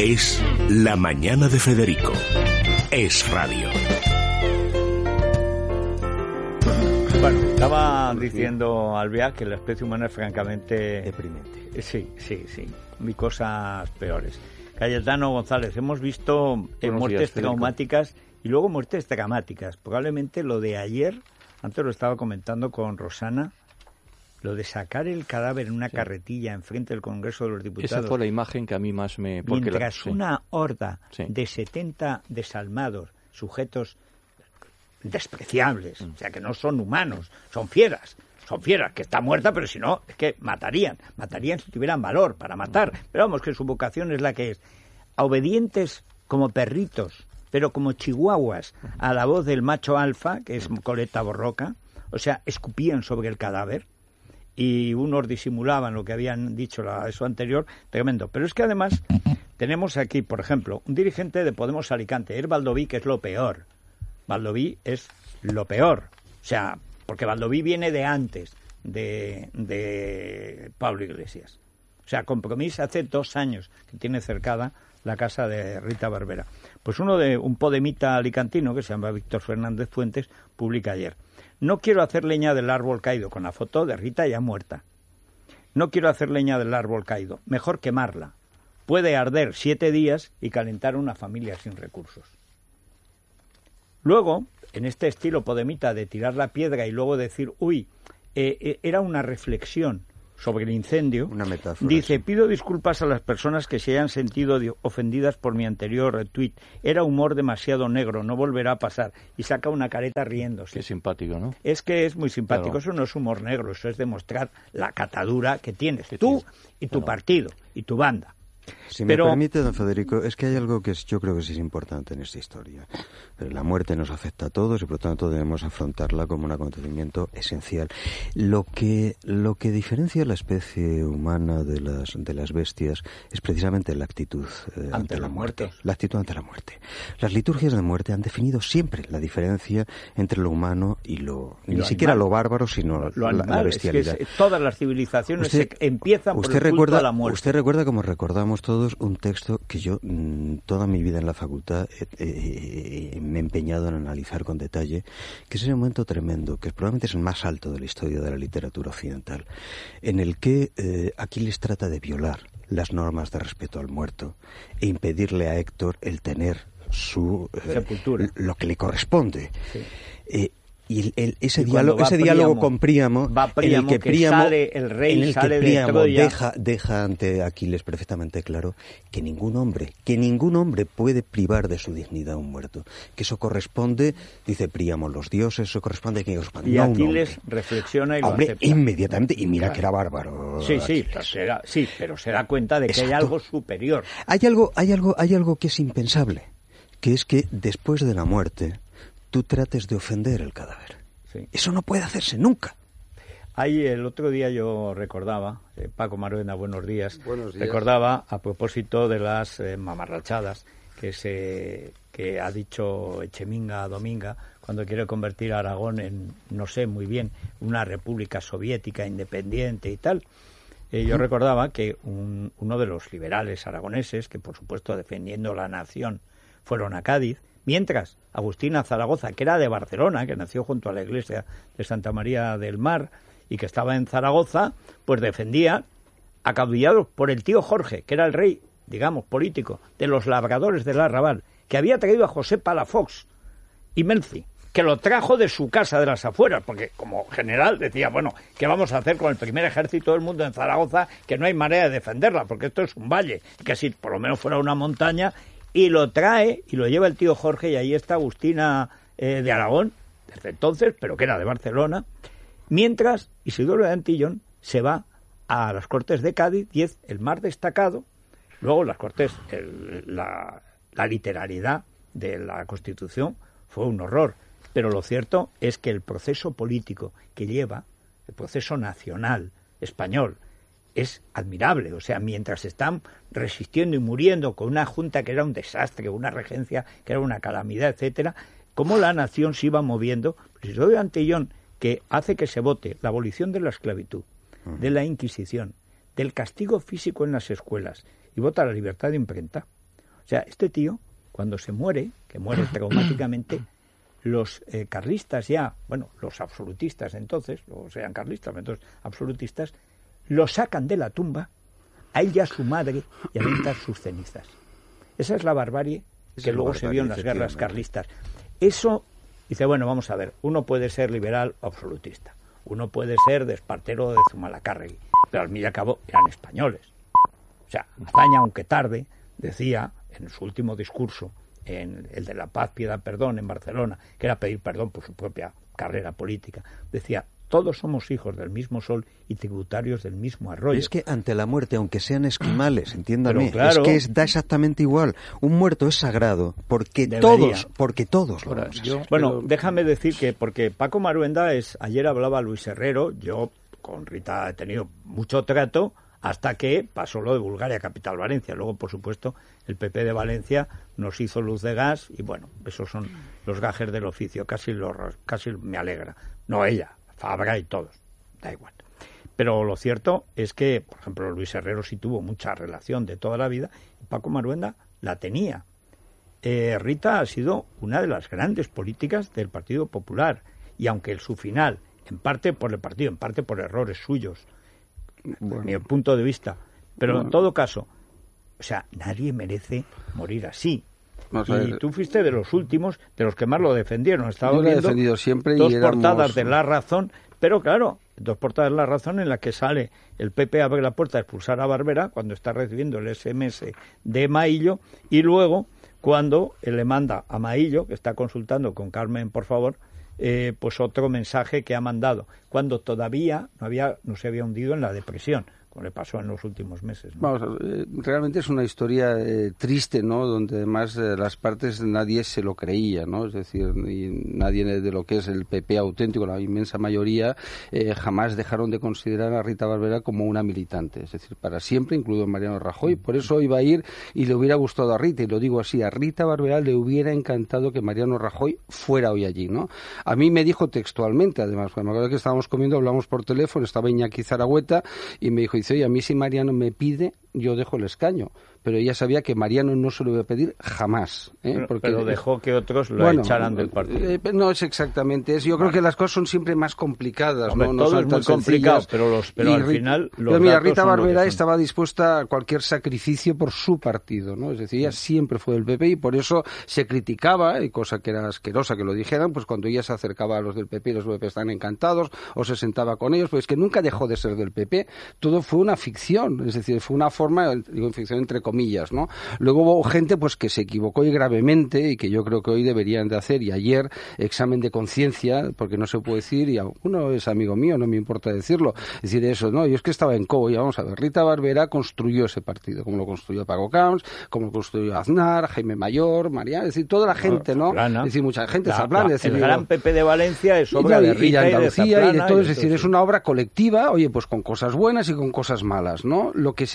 Es La Mañana de Federico. Es radio. Bueno, estaba diciendo Alvear que la especie humana es francamente... deprimente. Sí. Hay cosas peores. Cayetano González, hemos visto muertes traumáticas y luego muertes dramáticas. Probablemente lo de ayer, antes lo estaba comentando con Rosana, lo de sacar el cadáver en una carretilla enfrente del Congreso de los Diputados. Esa fue la imagen que a mí más me... Mientras una horda de 70 desalmados, sujetos despreciables, o sea, que no son humanos, son fieras, que está muerta, pero si no, es que matarían si tuvieran valor para matar, pero vamos, que su vocación es la que es, obedientes como perritos, pero como chihuahuas a la voz del macho alfa, que es Coleta Borroca, o sea, escupían sobre el cadáver, y unos disimulaban lo que habían dicho eso anterior, tremendo. Pero es que además tenemos aquí, por ejemplo, un dirigente de Podemos Alicante, es Baldoví, que es lo peor. Baldoví es lo peor. O sea, porque Baldoví viene de antes de Pablo Iglesias. O sea, Compromís hace 2 años que tiene cercada la casa de Rita Barberá. Pues un podemita alicantino, que se llama Víctor Fernández Fuentes, publica ayer: no quiero hacer leña del árbol caído, con la foto de Rita ya muerta. No quiero hacer leña del árbol caído, mejor quemarla. Puede arder 7 días y calentar una familia sin recursos. Luego, en este estilo podemita de tirar la piedra y luego decir, era una reflexión sobre el incendio, una metáfora, dice, pido disculpas a las personas que se hayan sentido ofendidas por mi anterior retweet. Era humor demasiado negro, no volverá a pasar. Y saca una careta riéndose. Qué simpático, ¿no? Es que es muy simpático. Claro. Eso no es humor negro, eso es demostrar la catadura que tienes tú y tu partido y tu banda. Si me permite, don Federico, es que hay algo que yo creo que sí es importante en esta historia. La muerte nos afecta a todos y por lo tanto debemos afrontarla como un acontecimiento esencial. Lo que diferencia a la especie humana de las bestias es precisamente la actitud ante la muerte. La actitud ante la muerte. Las liturgias de muerte han definido siempre la diferencia entre lo humano y ni siquiera lo bárbaro, sino la bestialidad. Es que todas las civilizaciones empiezan por el culto a la muerte. Usted recuerda, como recordamos todos, un texto que yo toda mi vida en la facultad me he empeñado en analizar con detalle, que es ese momento tremendo, que probablemente es el más alto de la historia de la literatura occidental, en el que Aquiles trata de violar las normas de respeto al muerto e impedirle a Héctor el tener su sepultura, lo que le corresponde. Sí. Y ese diálogo con Príamo, en el que Príamo, sale el rey, sale de Troya, deja ante Aquiles perfectamente claro que ningún hombre puede privar de su dignidad a un muerto. Que eso corresponde, dice Príamo, los dioses, eso corresponde a quien corresponde. Y Aquiles reflexiona y lo acepta. Inmediatamente, y mira que era bárbaro. Sí, pero se da cuenta de que hay algo superior. Hay algo que es impensable, que es que después de la muerte tú trates de ofender el cadáver. Sí. Eso no puede hacerse nunca. Ahí el otro día yo recordaba, Paco Maruenda, buenos días. Recordaba a propósito de las mamarrachadas que ha dicho Echeminga Dominga cuando quiere convertir a Aragón en, no sé muy bien, una república soviética independiente y tal. Yo recordaba que uno de los liberales aragoneses, que por supuesto defendiendo la nación fueron a Cádiz, mientras Agustina Zaragoza, que era de Barcelona, que nació junto a la iglesia de Santa María del Mar y que estaba en Zaragoza, pues defendía, acaudillados por el tío Jorge, que era el rey, digamos, político, de los labradores del Arrabal, que había traído a José Palafox y Melzi, que lo trajo de su casa de las afueras, porque como general decía, bueno, ¿qué vamos a hacer con el primer ejército del mundo en Zaragoza, que no hay manera de defenderla, porque esto es un valle, que si por lo menos fuera una montaña? Y lo trae y lo lleva el tío Jorge, y ahí está Agustina de Aragón, desde entonces, pero que era de Barcelona, mientras Isidoro de Antillón se va a las Cortes de Cádiz, y es el más destacado. Luego las Cortes, la literalidad de la Constitución fue un horror, pero lo cierto es que el proceso político que lleva, el proceso nacional español, es admirable. O sea, mientras están resistiendo y muriendo con una junta que era un desastre, una regencia que era una calamidad, etcétera, cómo la nación se iba moviendo. Pues Isidoro de Antillón, que hace que se vote la abolición de la esclavitud, de la Inquisición, del castigo físico en las escuelas, y vota la libertad de imprenta. O sea, este tío, cuando se muere, que muere traumáticamente, los carlistas ya, bueno, los absolutistas entonces, o sean carlistas, entonces absolutistas, lo sacan de la tumba, a él y a su madre, y avientan sus cenizas. Esa es la barbarie que luego se vio en las guerras carlistas. Eso, dice, bueno, vamos a ver, uno puede ser liberal o absolutista, uno puede ser de Espartero de Zumalacárregui, pero al fin y al cabo eran españoles. O sea, Azaña, aunque tarde, decía en su último discurso, en el de la paz, piedad, perdón, en Barcelona, que era pedir perdón por su propia carrera política, decía, todos somos hijos del mismo sol y tributarios del mismo arroyo. Es que ante la muerte, aunque sean esquimales, entiéndame, claro, es que da exactamente igual. Un muerto es sagrado porque todos lo vamos a hacer. Bueno, déjame decir que, porque Paco Maruenda ayer hablaba Luis Herrero, yo con Rita he tenido mucho trato, hasta que pasó lo de Bulgaria, capital Valencia. Luego, por supuesto, el PP de Valencia nos hizo luz de gas y, bueno, esos son los gajes del oficio. Casi me alegra. No ella, Fabra y todos. Da igual. Pero lo cierto es que, por ejemplo, Luis Herrero sí tuvo mucha relación de toda la vida y Paco Maruenda la tenía. Rita ha sido una de las grandes políticas del Partido Popular y aunque su final, en parte por el partido, en parte por errores suyos, mi punto de vista, pero en todo caso, o sea, nadie merece morir así. Y tú fuiste de los últimos, de los que más lo defendieron. Estaba yo lo he viendo defendido siempre dos portadas de La Razón, pero claro, dos portadas de La Razón en las que sale el PP abre la puerta a expulsar a Barbera cuando está recibiendo el SMS de Maillo y luego cuando le manda a Maillo, que está consultando con Carmen, por favor, pues otro mensaje que ha mandado, cuando todavía no se había hundido en la depresión, como le pasó en los últimos meses, ¿no? Vamos, realmente es una historia triste, ¿no? Donde además las partes nadie se lo creía, ¿no? Es decir, nadie de lo que es el PP auténtico, la inmensa mayoría, jamás dejaron de considerar a Rita Barberá como una militante, es decir, para siempre, incluido Mariano Rajoy. Por eso iba a ir y le hubiera gustado a Rita, y lo digo así, a Rita Barberá le hubiera encantado que Mariano Rajoy fuera hoy allí, ¿no? A mí me dijo textualmente, además, me acuerdo que estábamos comiendo, hablamos por teléfono, estaba Iñaki Zaragüeta y me dijo, dice, oye, a mí si Mariano me pide, yo dejo el escaño. Pero ella sabía que Mariano no se lo iba a pedir jamás. Pero dejó que otros lo echaran del partido. No es exactamente eso. Yo creo que las cosas son siempre más complicadas. Hombre, no todo son es tan muy complicado, pero al final los mira, datos Rita son Barberá estaba dispuesta a cualquier sacrificio por su partido, ¿no? Es decir, ella siempre fue del PP y por eso se criticaba, y cosa que era asquerosa que lo dijeran, pues cuando ella se acercaba a los del PP, los del PP estaban encantados, o se sentaba con ellos, pues que nunca dejó de ser del PP. Todo fue una ficción, es decir, fue una forma, digo, ficción entre comillas, ¿no? Luego hubo gente pues que se equivocó y gravemente y que yo creo que hoy deberían de hacer, y ayer examen de conciencia, porque no se puede decir, y uno es amigo mío, no me importa decirlo, decir eso, no, yo es que estaba en Cobo, y vamos a ver, Rita Barberá construyó ese partido, como lo construyó Paco Camps, como lo construyó Aznar, Jaime Mayor, María, es decir, toda la gente, ¿no? Es decir, mucha gente, el gran PP de Valencia es obra de Rita y de Andalucía y de todo, es decir, es una obra colectiva, oye, pues con cosas buenas y con cosas malas, ¿no? Lo que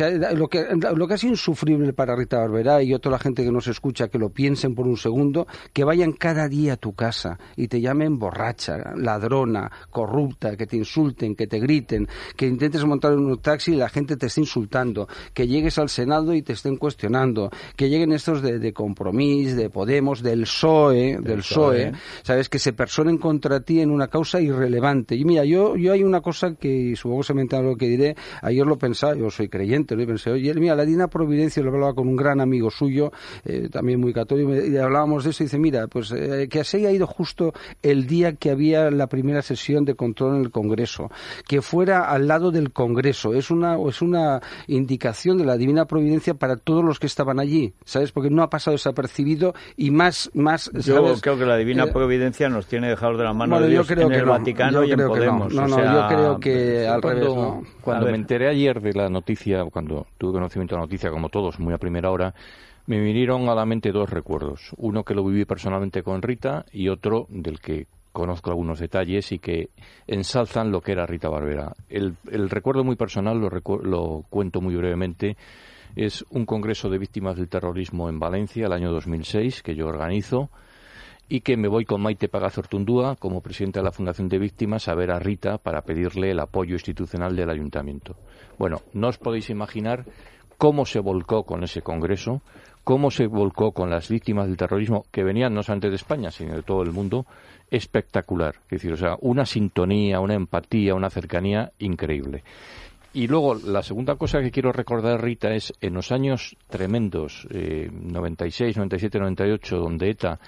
ha sido insufrible para Rita Barberá, y toda la gente que nos escucha que lo piensen por un segundo, que vayan cada día a tu casa y te llamen borracha, ladrona, corrupta, que te insulten, que te griten, que intentes montar en un taxi y la gente te esté insultando, que llegues al Senado y te estén cuestionando, que lleguen estos de Compromís, de Podemos, del PSOE, sabes, que se personen contra ti en una causa irrelevante. Y mira, yo hay una cosa que supongo se me entiende lo que diré, ayer lo pensaba, yo soy creyente, ¿no? Y pensé, oye, mira, la Divina Providencia, lo hablaba con un gran amigo suyo, también muy católico, y hablábamos de eso, y dice, mira, pues que se haya ido justo el día que había la primera sesión de control en el Congreso, que fuera al lado del Congreso, es una indicación de la Divina Providencia para todos los que estaban allí, ¿sabes? Porque no ha pasado desapercibido, y más ¿sabes? Yo creo que la Divina Providencia nos tiene dejados de la mano de Dios en el Vaticano y en Podemos. Yo creo que al revés, ¿no? Cuando me enteré ayer de la noticia, cuando tuve conocimiento de la noticia, como todos, muy a primera hora, me vinieron a la mente dos recuerdos. Uno que lo viví personalmente con Rita y otro del que conozco algunos detalles y que ensalzan lo que era Rita Barberá. El recuerdo muy personal, lo cuento muy brevemente, es un congreso de víctimas del terrorismo en Valencia, el año 2006, que yo organizo, y que me voy con Maite Pagazortundúa, como presidenta de la Fundación de Víctimas, a ver a Rita para pedirle el apoyo institucional del ayuntamiento. Bueno, no os podéis imaginar cómo se volcó con ese congreso, cómo se volcó con las víctimas del terrorismo que venían no solamente de España, sino de todo el mundo, espectacular. Es decir, o sea, una sintonía, una empatía, una cercanía increíble. Y luego, la segunda cosa que quiero recordar, Rita, es en los años tremendos, 96, 97, 98, donde ETA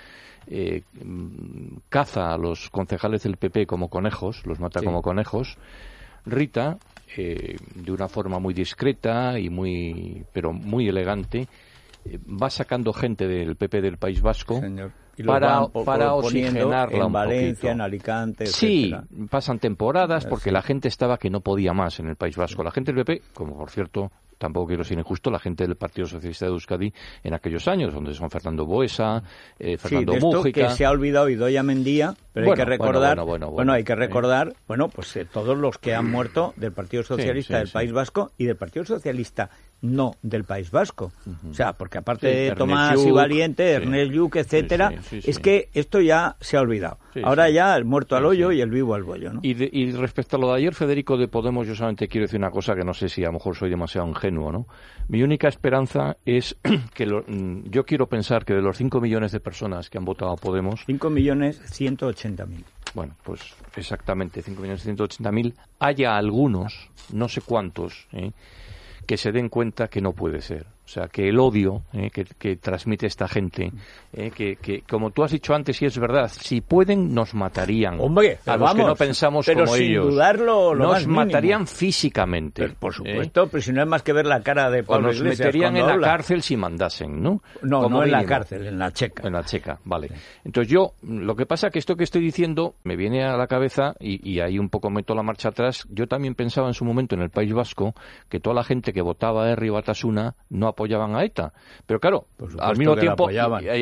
caza a los concejales del PP como conejos, los mata como conejos, Rita, de una forma muy discreta y pero muy elegante, va sacando gente del PP del País Vasco para oxigenarla en Valencia, en Alicante, etcétera. Sí, pasan temporadas porque la gente estaba que no podía más en el País Vasco. La gente del PP, como por cierto, tampoco quiero ser injusto, la gente del Partido Socialista de Euskadi en aquellos años, donde son Fernando Buesa, Fernando Mújica. Que se ha olvidado Idoia Mendía, pero hay que recordar, hay que recordar, pues todos los que han muerto del Partido Socialista del País Vasco y del Partido Socialista no del País Vasco. O sea, porque aparte de Tomás y Valiente, Ernest Lluch, etcétera, es que esto ya se ha olvidado. Ahora ya el muerto al hoyo y el vivo al bollo, ¿no? Y respecto a lo de ayer, Federico, de Podemos, yo solamente quiero decir una cosa que no sé si a lo mejor soy demasiado ingenuo, ¿no? Mi única esperanza es que yo quiero pensar que de los 5 millones de personas que han votado a Podemos... 5.180.000. Bueno, pues exactamente, 5.180.000, haya algunos, no sé cuántos, que se den cuenta que no puede ser. O sea, que el odio que transmite esta gente, que como tú has dicho antes, y es verdad, si pueden, nos matarían. Hombre, a los que no pensamos pero como sin ellos. Dudarlo, nos matarían físicamente. Pero, por supuesto, pero si no es más que ver la cara de Pablo Iglesias. O nos meterían en la cárcel si mandasen, ¿no? No, como no en la cárcel, en la checa. En la checa, vale. Entonces lo que pasa es que esto que estoy diciendo me viene a la cabeza, y ahí un poco meto la marcha atrás, yo también pensaba en su momento en el País Vasco que toda la gente que votaba a Herri Batasuna no apoyaban a ETA. Pero claro, al mismo tiempo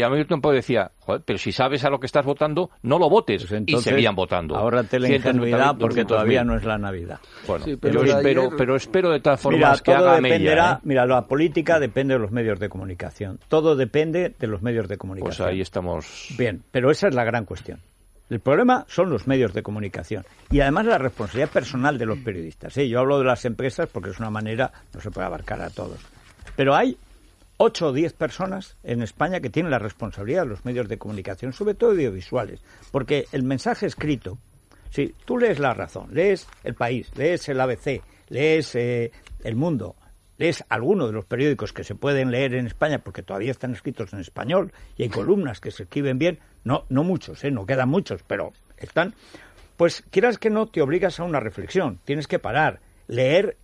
decía, joder, pero si sabes a lo que estás votando, no lo votes. Pues entonces, y seguían votando. Ahórrate la ingenuidad porque todavía no es la Navidad. Bueno, pero espero de todas formas que haga mella. Mira, la política depende de los medios de comunicación. Todo depende de los medios de comunicación. Pues ahí estamos. Bien, pero esa es la gran cuestión. El problema son los medios de comunicación y además la responsabilidad personal de los periodistas. Yo hablo de las empresas porque es una manera, no se puede abarcar a todos. Pero hay 8 o 10 personas en España que tienen la responsabilidad de los medios de comunicación, sobre todo audiovisuales, porque el mensaje escrito, si tú lees La Razón, lees El País, lees el ABC, lees El Mundo, lees alguno de los periódicos que se pueden leer en España porque todavía están escritos en español y hay columnas que se escriben bien, no muchos, no quedan muchos, pero están, pues quieras que no te obligas a una reflexión, tienes que parar, leer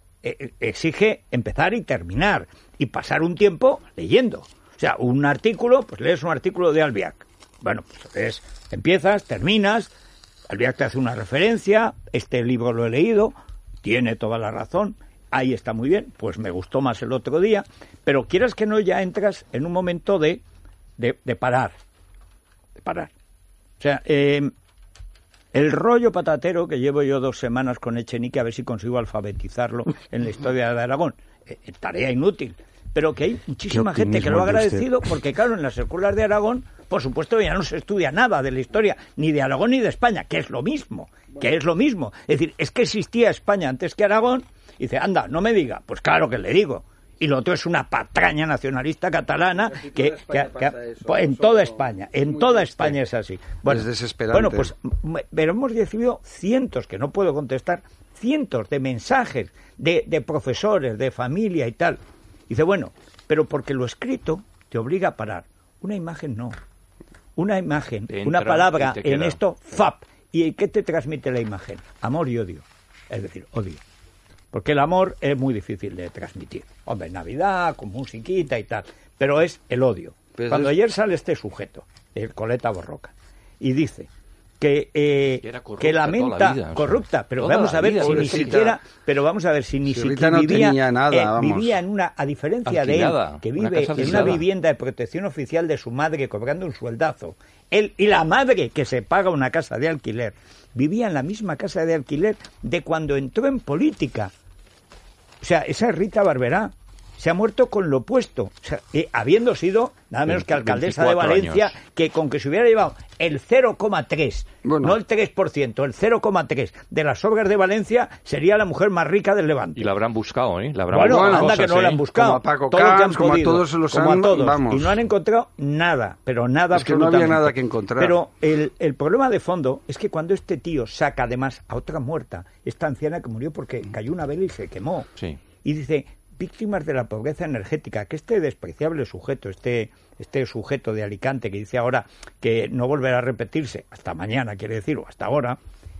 exige empezar y terminar y pasar un tiempo leyendo. O sea, un artículo, pues lees un artículo de Albiach. Bueno, pues empiezas, terminas, Albiach te hace una referencia, este libro lo he leído, tiene toda la razón, ahí está muy bien, pues me gustó más el otro día, pero quieras que no, ya entras en un momento de parar. De parar. O sea, el rollo patatero que llevo yo 2 semanas con Echenique, a ver si consigo alfabetizarlo en la historia de Aragón. Tarea inútil. Pero que hay muchísima gente que lo ha agradecido porque, claro, en las escuelas de Aragón, por supuesto, ya no se estudia nada de la historia, ni de Aragón ni de España, que es lo mismo. Es decir, es que existía España antes que Aragón, y dice, anda, no me diga. Pues claro que le digo. Y lo otro es una patraña nacionalista catalana que en toda España es así. Bueno, es desesperante. Bueno, pues pero hemos recibido cientos, que no puedo contestar, cientos de mensajes de profesores, de familia y tal. Dice, bueno, pero porque lo escrito te obliga a parar. Una imagen no. Una imagen, una palabra en esto, ¡fap! ¿Y qué te transmite la imagen? Amor y odio. Es decir, odio. Porque el amor es muy difícil de transmitir. Hombre, Navidad, con musiquita y tal. Pero es el odio. Pero cuando ayer sale este sujeto, el Coleta Borroca, y dice que lamenta vida, corrupta, pero vamos a ver si ni siquiera, vivía en una, a diferencia alquilada, de él, que vive en una vivienda de protección oficial de su madre cobrando un sueldazo. Él y la madre que se paga una casa de alquiler, vivía en la misma casa de alquiler de cuando entró en política. O sea, esa es Rita Barberá. se ha muerto con lo opuesto, o sea, habiendo sido nada menos que alcaldesa de Valencia, años. Que con que se hubiera llevado el 0,3, no el 3%, el 0,3 de las obras de Valencia, sería la mujer más rica del Levante. Y la habrán buscado, ¿eh? Anda cosas, que no la han buscado. Como a Paco Camps, como a todos los como a todos. Vamos. Y no han encontrado nada, pero nada es que no había nada que encontrar. Pero el problema de fondo es que cuando este tío saca además a otra muerta, esta anciana que murió porque cayó una vela y se quemó, y dice, víctimas de la pobreza energética, que este despreciable sujeto, este sujeto de Alicante que dice ahora que no volverá a repetirse, hasta mañana quiere decir, o hasta ahora,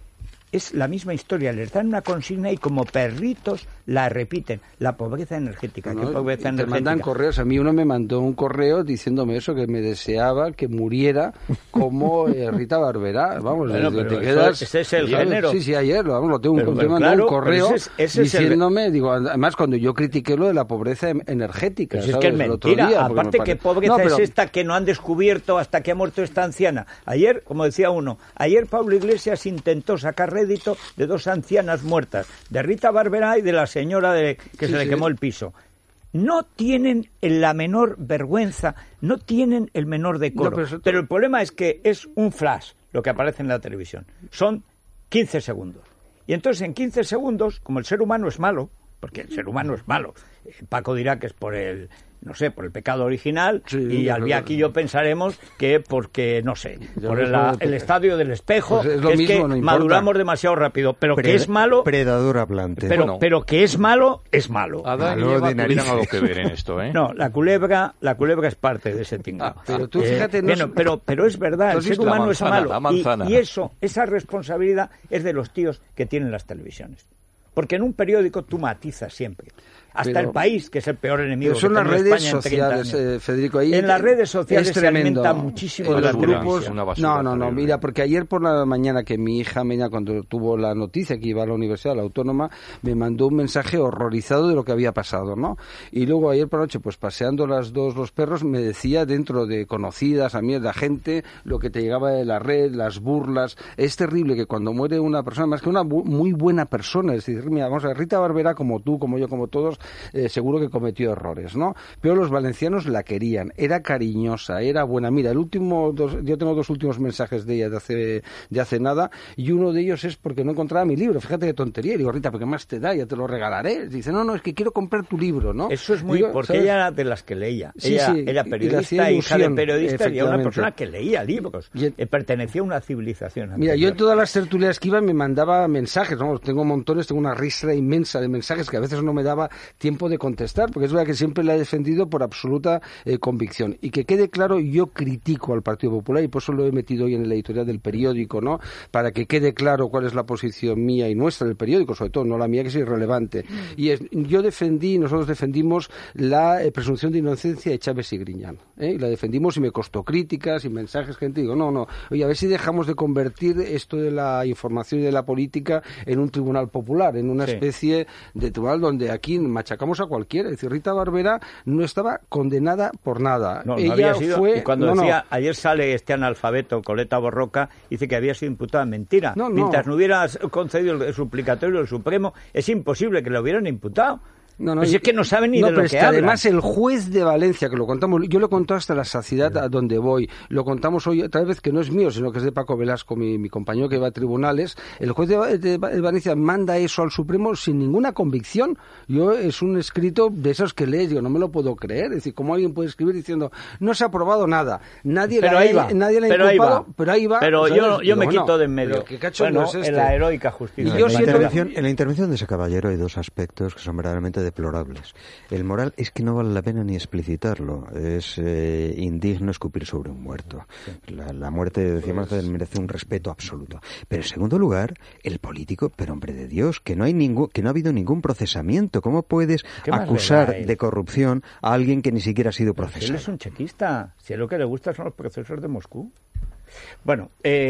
es la misma historia, les dan una consigna y como perritos la repiten, la pobreza energética. ¿Qué pobreza energética? Te mandan correos, a mí uno me mandó un correo diciéndome eso, que me deseaba que muriera como Rita Barberá, vamos, te quedas... Ese es el género. Sí, ayer, lo tengo me mandó un correo diciéndome, digo, además cuando yo critiqué lo de la pobreza energética, pues es que es mentira, aparte que pobreza es esta que no han descubierto hasta que ha muerto esta anciana. Ayer, como decía uno, Pablo Iglesias intentó sacar rédito de dos ancianas muertas, de Rita Barberá y de la señora que se le quemó el piso. No tienen la menor vergüenza, no tienen el menor decoro. Pero el problema es que es un flash lo que aparece en la televisión. Son 15 segundos. Y entonces en 15 segundos, como el ser humano es malo, porque el ser humano es malo, Paco dirá que es por el pecado original, y Albiac y yo pensaremos que porque, no sé, por el estadio del espejo, pues que es mismo, que no maduramos demasiado rápido, pero que es malo... Predador hablante. Pero que es malo, es malo. Adán y Eva tuvieran algo que ver en esto, ¿eh? No, la culebra es parte de ese tinglado. Pero tú fíjate... Pero es verdad, el ser humano es malo. Y esa responsabilidad es de los tíos que tienen las televisiones. Porque en un periódico tú matizas siempre. Hasta El País, que es el peor enemigo que tiene España en 30 años. Son las redes sociales, Federico. Ahí en las redes sociales se alimenta muchísimo de los grupos. No, mira, porque ayer por la mañana que mi hija Mena, cuando tuvo la noticia que iba a la Universidad, la Autónoma, me mandó un mensaje horrorizado de lo que había pasado, ¿no? Y luego ayer por la noche, pues paseando los perros, me decía dentro de conocidas, a mí, la gente, lo que te llegaba de la red, las burlas. Es terrible que cuando muere una persona, más que una muy buena persona, es decir, mira, vamos a ver, Rita Barberá, como tú, como yo, como todos, seguro que cometió errores, ¿no? Pero los valencianos la querían, era cariñosa, era buena. Mira, yo tengo dos últimos mensajes de ella de hace nada, y uno de ellos es porque no encontraba mi libro. Fíjate qué tontería. Y digo, Rita, ¿pero qué más te da? Ya te lo regalaré. Dice, no, es que quiero comprar tu libro, ¿no? Eso es porque ¿sabes? Ella era de las que leía. Ella era periodista, hija de periodista, y era una persona que leía libros. Pertenecía a una civilización anterior. Mira, yo en todas las tertulias que iba me mandaba mensajes, ¿no? Tengo montones, tengo una ristra inmensa de mensajes que a veces no me daba tiempo de contestar, porque es verdad que siempre la he defendido por absoluta convicción. Y que quede claro, yo critico al Partido Popular, y por eso lo he metido hoy en el editorial del periódico, ¿no? Para que quede claro cuál es la posición mía y nuestra del periódico, sobre todo, no la mía, que es irrelevante. Y nosotros defendimos la presunción de inocencia de Chávez y Griñán, y la defendimos, y me costó críticas y mensajes, gente, digo, no, oye, a ver si dejamos de convertir esto de la información y de la política en un tribunal popular, en una especie de tribunal donde aquí machacamos a cualquiera. Es decir, Rita Barberá no estaba condenada por nada. No había sido, y cuando decía, ayer sale este analfabeto Coleta Borroca, dice que había sido imputada, mentira. Mientras no hubiera concedido el suplicatorio del Supremo, es imposible que le hubieran imputado. Pues es que no saben ni de lo que hablan. Además, el juez de Valencia, que lo contamos, yo lo he contado hasta la saciedad a donde voy, lo contamos hoy otra vez, que no es mío, sino que es de Paco Velasco, mi compañero que va a tribunales. El juez de Valencia manda eso al Supremo sin ninguna convicción. Es un escrito de esos que lees, no me lo puedo creer. Es decir, ¿cómo alguien puede escribir diciendo, no se ha aprobado nada? Nadie le ha inculpado, pero ahí va. Pero yo me quito de en medio. En la heroica justicia. En la intervención de ese caballero hay dos aspectos que son verdaderamente deplorables. El moral es que no vale la pena ni explicitarlo. Es indigno escupir sobre un muerto. La muerte, decíamos, merece un respeto absoluto. Pero en segundo lugar, el político, pero hombre de Dios, que no ha habido ningún procesamiento. ¿Cómo puedes acusar de corrupción a alguien que ni siquiera ha sido procesado? Él es un chequista. Si es lo que le gusta son los procesos de Moscú. Bueno,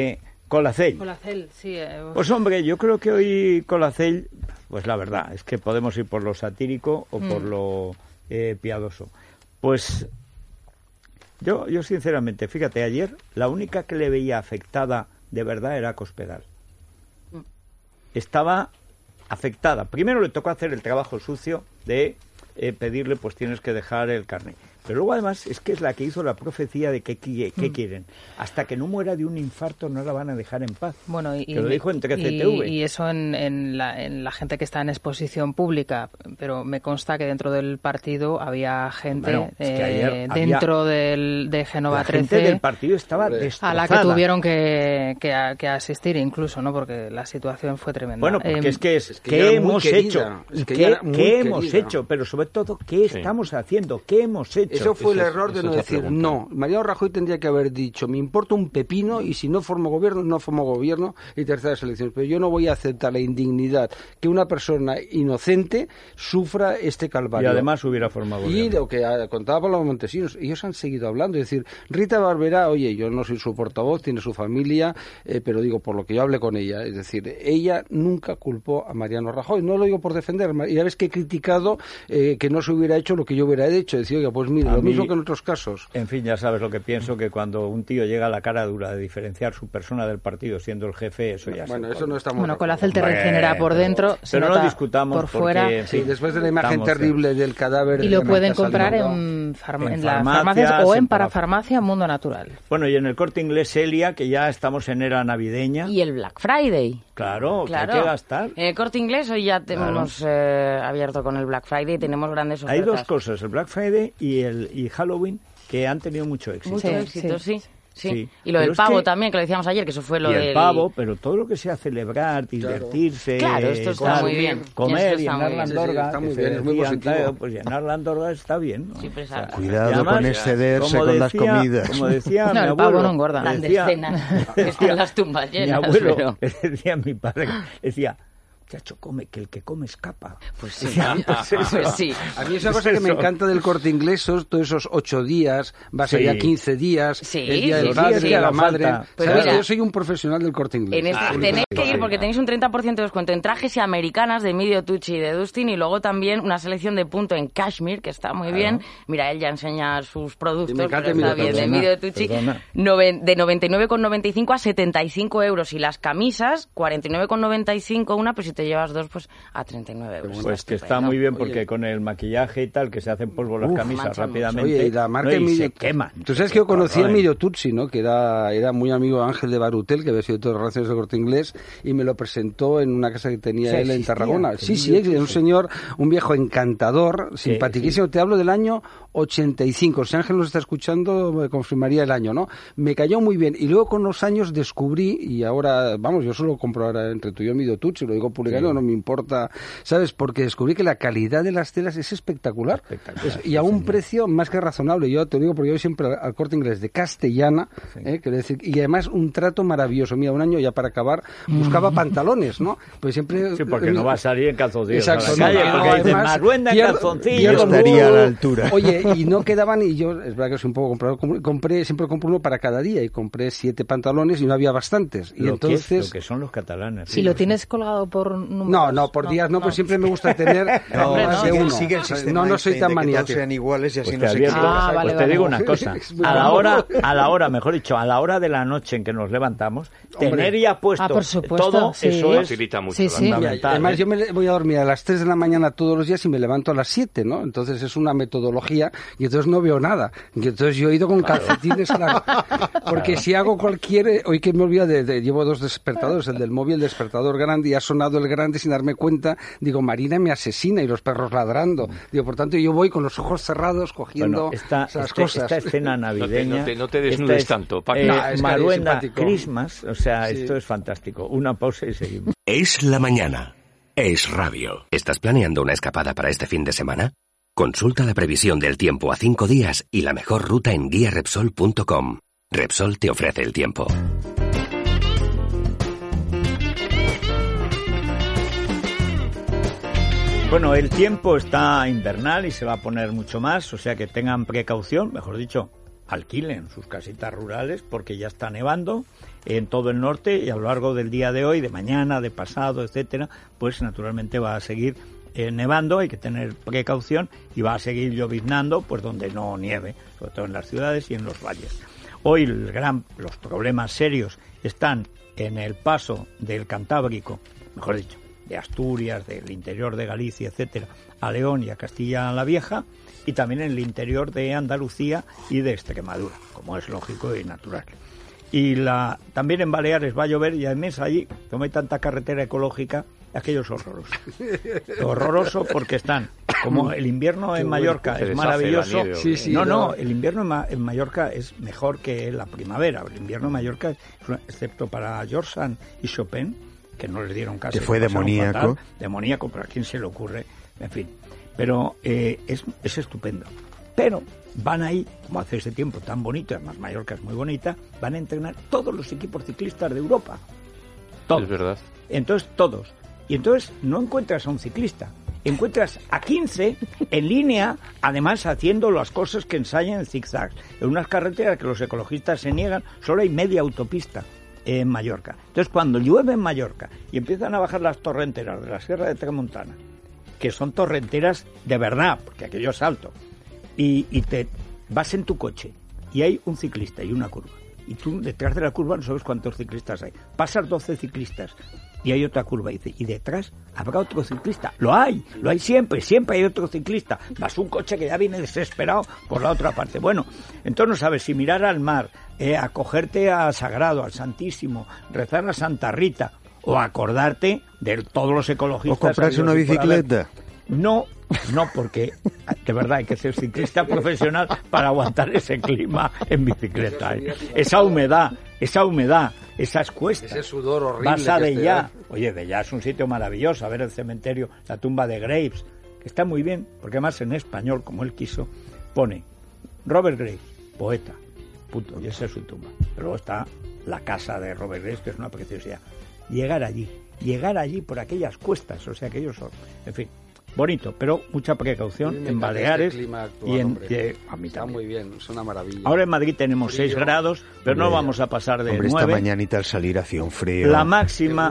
Colacell, sí. Pues hombre, yo creo que hoy Colacell, pues la verdad, es que podemos ir por lo satírico o por lo piadoso. Pues yo sinceramente, fíjate, ayer la única que le veía afectada de verdad era Cospedal. Estaba afectada. Primero le tocó hacer el trabajo sucio de pedirle, pues tienes que dejar el carnet. Pero luego además es que es la que hizo la profecía de que quieren. Hasta que no muera de un infarto no la van a dejar en paz. Bueno, que lo dijo en 13TV. Y eso en la gente que está en exposición pública. Pero me consta que dentro del partido había gente dentro de Génova 13. La gente del partido estaba destrozada. A la que tuvieron que asistir incluso, ¿no? Porque la situación fue tremenda. Bueno, porque ¿qué hemos hecho? ¿Qué hemos hecho? Pero sobre todo, ¿qué estamos haciendo? ¿Qué hemos hecho? Eso fue el error de no decir no. Mariano Rajoy tendría que haber dicho, me importa un pepino y si no formo gobierno, no formo gobierno y terceras elecciones. Pero yo no voy a aceptar la indignidad que una persona inocente sufra este calvario. Y además hubiera formado gobierno. Y lo que contaba Pablo Montesinos, ellos han seguido hablando. Es decir, Rita Barberá, oye, yo no soy su portavoz, tiene su familia, pero digo, por lo que yo hablé con ella, es decir, ella nunca culpó a Mariano Rajoy. No lo digo por defender, y ya ves que he criticado que no se hubiera hecho lo que yo hubiera hecho. Decir, oiga, pues mira, lo mismo que en otros casos. En fin, ya sabes lo que pienso, que cuando un tío llega a la cara dura de diferenciar su persona del partido siendo el jefe, eso ya bueno, eso no estamos. Bueno, Colacel te regenera por dentro, pero no discutamos por fuera. Porque, sí, después de la imagen terrible del cadáver. Y lo pueden comprar en las farmacias o en Parafarmacia Mundo Natural. Bueno, y en el Corte Inglés Elia, que ya estamos en era navideña. Y el Black Friday. Claro, que hay que gastar. En el Corte Inglés hoy ya hemos abierto con el Black Friday y tenemos grandes ofertas. Hay dos cosas, el Black Friday y Halloween, que han tenido mucho éxito. Mucho éxito, sí. Y lo del pavo también, que lo decíamos ayer, que eso fue lo del... el pavo, pero todo lo que sea celebrar, divertirse... Claro, esto está muy bien. Comer, llenar la andorga, está muy bien, es muy positivo. Pues llenar la andorga está bien, ¿no? Siempre Cuidado además, con excederse con las comidas. Como decía mi abuelo... el pavo no engorda. Grandes cenas, están las tumbas llenas. Mi abuelo, decía mi padre, decía... Chacho, come, que el que come escapa. Pues sí, pues sí. A mí esa cosa que me encanta del Corte Inglés, todos esos 8 días, va a ser ya 15 días, el día del padre, de la madre. Pues ¿sabes? Yo soy un profesional del Corte Inglés. Tenéis que ir porque tenéis un 30% de descuento en trajes y americanas de Emilio Tucci y de Dustin, y luego también una selección de punto en cashmere, que está muy bien. Mira, él ya enseña sus productos, pero está bien, de Emilio Tucci, de 99,95 a 75 euros, y las camisas, 49,95 una, pues si te llevas dos, pues a 39 euros. Pues que está muy bien, porque con el maquillaje y tal, que se hacen polvo las camisas rápidamente. Oye, y la marca se queman. Tú sabes que yo conocí a Emilio Tucci, ¿no? Que era muy amigo de Ángel de Barutel, que había sido todo relaciones del Corte Inglés, y me lo presentó en una casa que tenía él en Tarragona. Sí, es un señor, un viejo encantador, simpaticísimo. Te hablo del año 85. Si Ángel nos está escuchando, me confirmaría el año, ¿no? Me cayó muy bien. Y luego con los años descubrí, y ahora, vamos, yo solo compro ahora entre tú y yo Emilio Tucci, lo digo públicamente, no me importa, ¿sabes? Porque descubrí que la calidad de las telas es espectacular. Y a un precio más que razonable. Yo te lo digo porque yo voy siempre al Corte Inglés de Castellana, quiero decir, y además un trato maravilloso. Mira, un año ya para acabar, buscaba pantalones, ¿no? Pues siempre... Sí, porque no va a salir en calzoncillos. Exacto. A la calle, porque dices, Maruenda en calzoncillos. Yo estaría a la altura. Oye, y no quedaban, y yo, es verdad que soy un poco comprador, siempre compro uno para cada día, y compré 7 pantalones y no había bastantes. Y entonces... Lo que son los catalanes. Si lo tienes colgado por números. No, por días no, pues siempre me gusta tener más de uno. Sigue el sistema no soy tan maníaco. maniático. Sean iguales y así Pues no se equivocan. Pues te digo una cosa, a la hora de la noche en que nos levantamos, tener ya puesto todo, eso facilita mucho. Fundamental. Además, yo me voy a dormir a las 3 de la mañana todos los días y me levanto a las 7, ¿no? Entonces es una metodología y entonces no veo nada. Y entonces yo he ido con calcetines porque si hago hoy que me olvido llevo 2 despertadores, el del móvil, el despertador grande, y ha sonado el grande sin darme cuenta, digo, Marina me asesina y los perros ladrando. Digo, por tanto, yo voy con los ojos cerrados cogiendo las cosas. Esta escena navideña... No te desnudes tanto, Paco. Maruenda, Christmas, o sea, esto es fantástico. Una pausa y seguimos. Es la mañana. Es radio. ¿Estás planeando una escapada para este fin de semana? Consulta la previsión del tiempo a 5 días y la mejor ruta en guiarepsol.com. Repsol te ofrece el tiempo. Bueno, el tiempo está invernal y se va a poner mucho más, o sea que tengan precaución, mejor dicho, alquilen sus casitas rurales porque ya está nevando en todo el norte, y a lo largo del día de hoy, de mañana, de pasado, etcétera, pues naturalmente va a seguir nevando, hay que tener precaución, y va a seguir lloviznando pues donde no nieve, sobre todo en las ciudades y en los valles. Hoy los problemas serios están en el paso del Cantábrico, mejor dicho, de Asturias, del interior de Galicia, etcétera, a León y a Castilla la Vieja, y también en el interior de Andalucía y de Extremadura, como es lógico y natural. Y también en Baleares va a llover, y además allí, como hay tanta carretera ecológica, aquello es horroroso. Horroroso porque están, como el invierno en Mallorca es maravilloso. El invierno en Mallorca es mejor que la primavera. El invierno en Mallorca, excepto para George Sand y Chopin, que no les dieron caso. Que fue demoníaco. Demoníaco, pero a quién se le ocurre, en fin. Pero es estupendo. Pero van ahí, como hace ese tiempo tan bonito, además Mallorca es muy bonita, van a entrenar todos los equipos ciclistas de Europa. Todos. Es verdad. Entonces, todos. Y entonces no encuentras a un ciclista, encuentras a 15 en línea, además haciendo las cosas que ensayan en zigzags. En unas carreteras que los ecologistas se niegan, solo hay media autopista en Mallorca. Entonces, cuando llueve en Mallorca y empiezan a bajar las torrenteras de la Sierra de Tramontana, que son torrenteras de verdad, porque aquello es alto, y te vas en tu coche y hay un ciclista y una curva, y tú detrás de la curva no sabes cuántos ciclistas hay, pasas 12 ciclistas y hay otra curva, y detrás habrá otro ciclista, lo hay siempre hay otro ciclista, vas un coche que ya viene desesperado por la otra parte. Bueno, entonces no sabes si mirar al mar, acogerte al Sagrado, al Santísimo, rezar a Santa Rita, o acordarte de todos los ecologistas. O comprarse una bicicleta. No, porque de verdad hay que ser ciclista profesional para aguantar ese clima en bicicleta. Esa humedad, esas cuestas. Ese sudor horrible. Vas a Dellá. Oye, Dellá es un sitio maravilloso. A ver el cementerio, la tumba de Graves, que está muy bien, porque además en español, como él quiso, pone Robert Graves, poeta, punto, y esa es su tumba. Pero luego está la casa de Robert Graves, que es una preciosidad. Llegar allí por aquellas cuestas, o sea, aquellos son, en fin, bonito, pero mucha precaución en Baleares y en... a mí está muy bien, es una maravilla. Ahora en Madrid tenemos 6 grados, pero no vamos a pasar de 9. Esta mañanita al salir hacía un frío. La máxima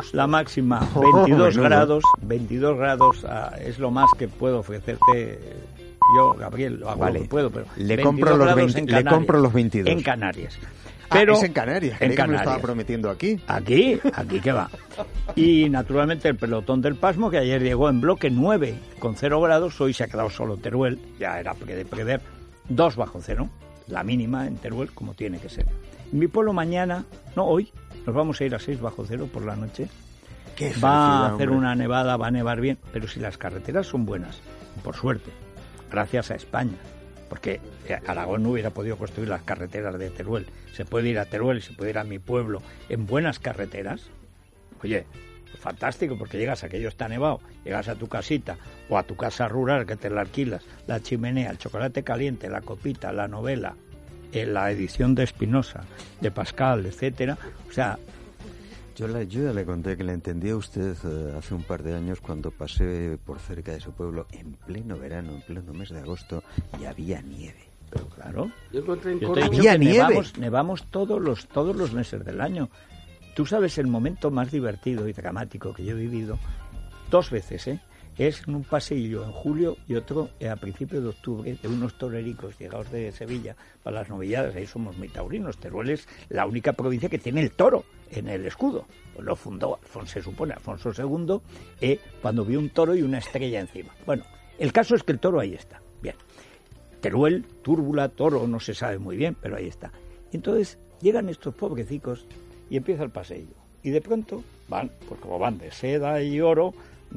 22 grados es lo más que puedo ofrecerte. Yo, Gabriel, lo hago lo que puedo, pero le compro los 22. En Canarias. Pero es en Canarias, que me lo estaba prometiendo aquí. Aquí que va. Y naturalmente el pelotón del Pasmo, que ayer llegó en bloque 9 con 0 grados, hoy se ha quedado solo Teruel, ya era de prever 2 bajo cero, la mínima en Teruel como tiene que ser. En mi pueblo hoy, nos vamos a ir a 6 bajo cero por la noche. Va a hacer una nevada, va a nevar bien, pero si las carreteras son buenas, por suerte, gracias a España, porque Aragón no hubiera podido construir las carreteras de Teruel. Se puede ir a Teruel y se puede ir a mi pueblo en buenas carreteras. Oye, fantástico, porque llegas, aquello está nevado, llegas a tu casita o a tu casa rural que te la alquilas, la chimenea, el chocolate caliente, la copita, la novela, la edición de Espinosa, de Pascal, etcétera. O sea... Yo ya le conté que le entendí a usted hace un par de años cuando pasé por cerca de su pueblo en pleno verano, en pleno mes de agosto, y había nieve. Pero claro, yo te he dicho que nevamos todos los meses del año. Tú sabes el momento más divertido y dramático que yo he vivido 2 veces, es en un paseillo en julio y otro a principios de octubre de unos torericos llegados de Sevilla para las novilladas. Ahí somos muy taurinos. Teruel es la única provincia que tiene el toro en el escudo. Pues lo fundó, se supone, Alfonso II, cuando vio un toro y una estrella encima. Bueno, el caso es que el toro ahí está. Bien. Teruel, túrbula, toro, no se sabe muy bien, pero ahí está. Entonces llegan estos pobrecicos y empieza el paseillo. Y de pronto van, pues como van de seda y oro,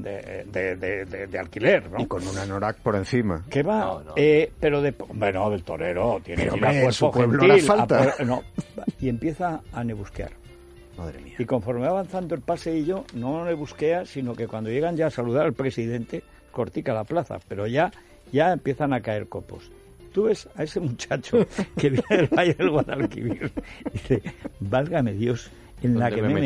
de alquiler, ¿no? Y con un anorak por encima. ¿Qué va? No. Pero del torero, tiene que ir a cuerpo pueblo gentil. falta. Y empieza a nebusquear. Madre mía. Y conforme va avanzando el paseillo, no nebusquea, sino que cuando llegan ya a saludar al presidente, cortica la plaza, pero ya empiezan a caer copos. Tú ves a ese muchacho que viene del Valle del Guadalquivir y dice, válgame Dios, en la que me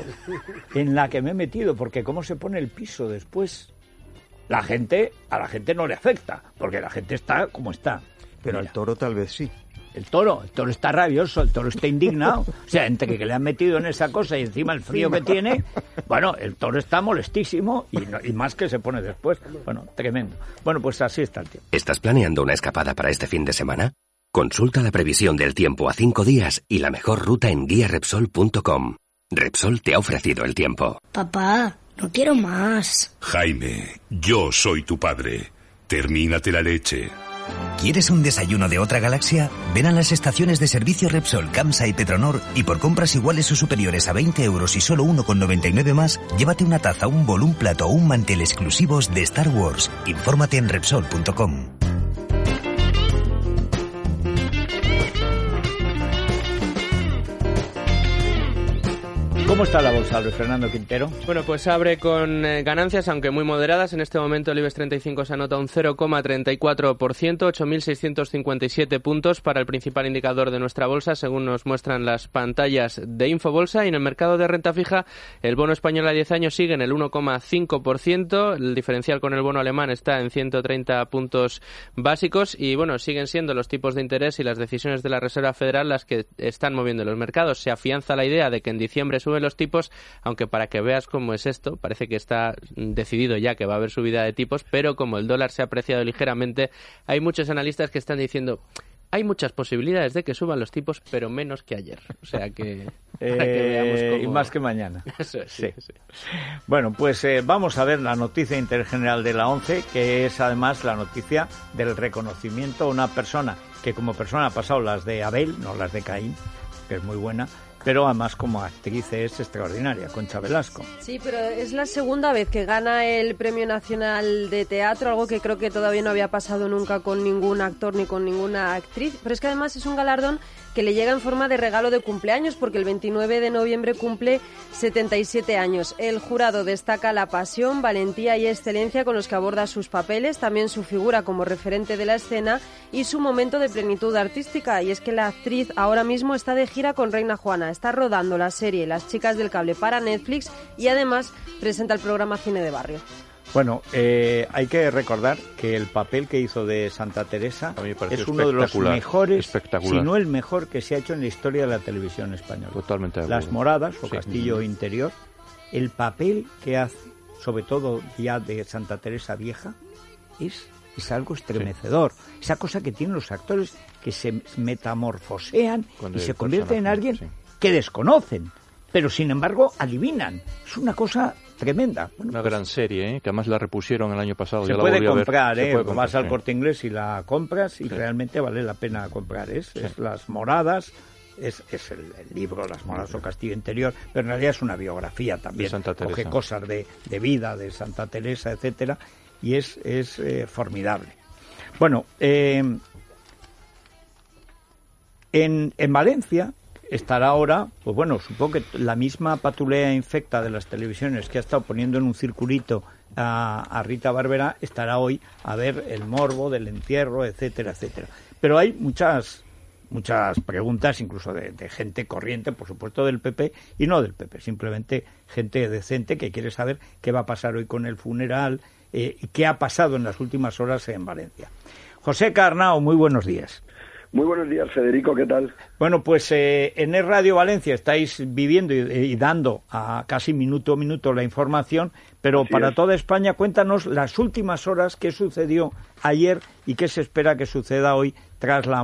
he metido, porque cómo se pone el piso después. A la gente no le afecta, porque la gente está como está. Pero al toro tal vez sí. El toro está rabioso, el toro está indignado. O sea, entre que le han metido en esa cosa y encima el frío que tiene, bueno, el toro está molestísimo y más que se pone después. Bueno, tremendo. Bueno, pues así está el tiempo. ¿Estás planeando una escapada para este fin de semana? Consulta la previsión del tiempo a 5 días y la mejor ruta en guiarepsol.com. Repsol te ha ofrecido el tiempo. Papá, No quiero más. Jaime, yo soy tu padre. Termínate la leche. ¿Quieres un desayuno de otra galaxia? Ven a las estaciones de servicio Repsol, Camsa y Petronor y por compras iguales o superiores a 20 euros y solo 1,99 más, llévate una taza, un bol, un plato o un mantel exclusivos de Star Wars. Infórmate en Repsol.com. ¿Cómo está la bolsa, Luis Fernando Quintero? Bueno, pues abre con ganancias, aunque muy moderadas. En este momento el IBEX 35 se anota un 0,34%, 8.657 puntos para el principal indicador de nuestra bolsa, según nos muestran las pantallas de Infobolsa. Y en el mercado de renta fija, el bono español a 10 años sigue en el 1,5%. El diferencial con el bono alemán está en 130 puntos básicos. Y bueno, siguen siendo los tipos de interés y las decisiones de la Reserva Federal las que están moviendo los mercados. Se afianza la idea de que en diciembre suben los tipos, aunque para que veas cómo es esto, parece que está decidido ya que va a haber subida de tipos, pero como el dólar se ha apreciado ligeramente, hay muchos analistas que están diciendo hay muchas posibilidades de que suban los tipos, pero menos que ayer. O sea que, para que veamos cómo... Y más que mañana. Eso es, sí. Bueno, pues vamos a ver la noticia de interés general de la ONCE, que es además la noticia del reconocimiento a una persona que como persona ha pasado las de Abel, no las de Caín, que es muy buena, pero además como actriz es extraordinaria, Concha Velasco. Sí, pero es la segunda vez que gana el Premio Nacional de Teatro, algo que creo que todavía no había pasado nunca con ningún actor ni con ninguna actriz, pero es que además es un galardón que le llega en forma de regalo de cumpleaños, porque el 29 de noviembre cumple 77 años. El jurado destaca la pasión, valentía y excelencia con los que aborda sus papeles, también su figura como referente de la escena y su momento de plenitud artística. Y es que la actriz ahora mismo está de gira con Reina Juana, está rodando la serie Las chicas del cable para Netflix y además presenta el programa Cine de Barrio. Bueno, hay que recordar que el papel que hizo de Santa Teresa es uno de los mejores, si no el mejor que se ha hecho en la historia de la televisión española. Totalmente de acuerdo. Las Moradas o Castillo Interior, el papel que hace, sobre todo ya de Santa Teresa vieja, es algo estremecedor. Sí. Esa cosa que tienen los actores que se metamorfosean y se convierten en alguien que desconocen, pero sin embargo adivinan. Es una cosa tremenda. Bueno, una gran serie, que además la repusieron el año pasado. Se puede comprar, vas al Corte Inglés y la compras y realmente vale la pena comprar. Es Las Moradas, es el libro Las Moradas o Castillo Interior, pero en realidad es una biografía también. Coge cosas de vida de Santa Teresa, etcétera, y es formidable. Bueno, en Valencia estará ahora, pues bueno, supongo que la misma patulea infecta de las televisiones que ha estado poniendo en un circulito a Rita Barberá, estará hoy a ver el morbo del entierro, etcétera, etcétera. Pero hay muchas preguntas, incluso de gente corriente, por supuesto del PP, y no del PP, simplemente gente decente que quiere saber qué va a pasar hoy con el funeral y qué ha pasado en las últimas horas en Valencia. José Carnao, muy buenos días. Muy buenos días, Federico, ¿qué tal? Bueno, pues en Es Radio Valencia estáis viviendo y dando a casi minuto a minuto la información, pero así para toda España, cuéntanos las últimas horas, qué sucedió ayer y qué se espera que suceda hoy tras la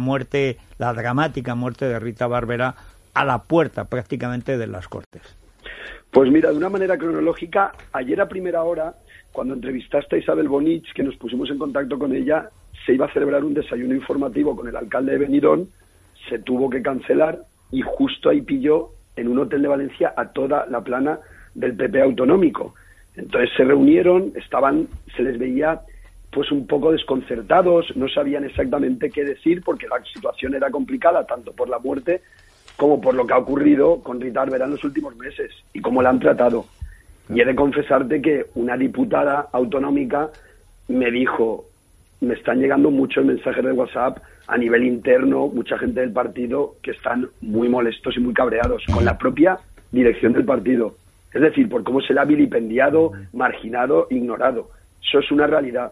dramática muerte de Rita Barberá a la puerta prácticamente de las Cortes. Pues mira, de una manera cronológica, ayer a primera hora, cuando entrevistaste a Isabel Bonich, que nos pusimos en contacto con ella, se iba a celebrar un desayuno informativo con el alcalde de Benidorm, se tuvo que cancelar y justo ahí pilló en un hotel de Valencia a toda la plana del PP autonómico. Entonces se reunieron, se les veía pues un poco desconcertados, no sabían exactamente qué decir porque la situación era complicada tanto por la muerte como por lo que ha ocurrido con Rita Barberá en los últimos meses y cómo la han tratado. Y he de confesarte que una diputada autonómica me dijo: me están llegando muchos mensajes de WhatsApp a nivel interno, mucha gente del partido que están muy molestos y muy cabreados con la propia dirección del partido. Es decir, por cómo se le ha vilipendiado, marginado, ignorado. Eso es una realidad.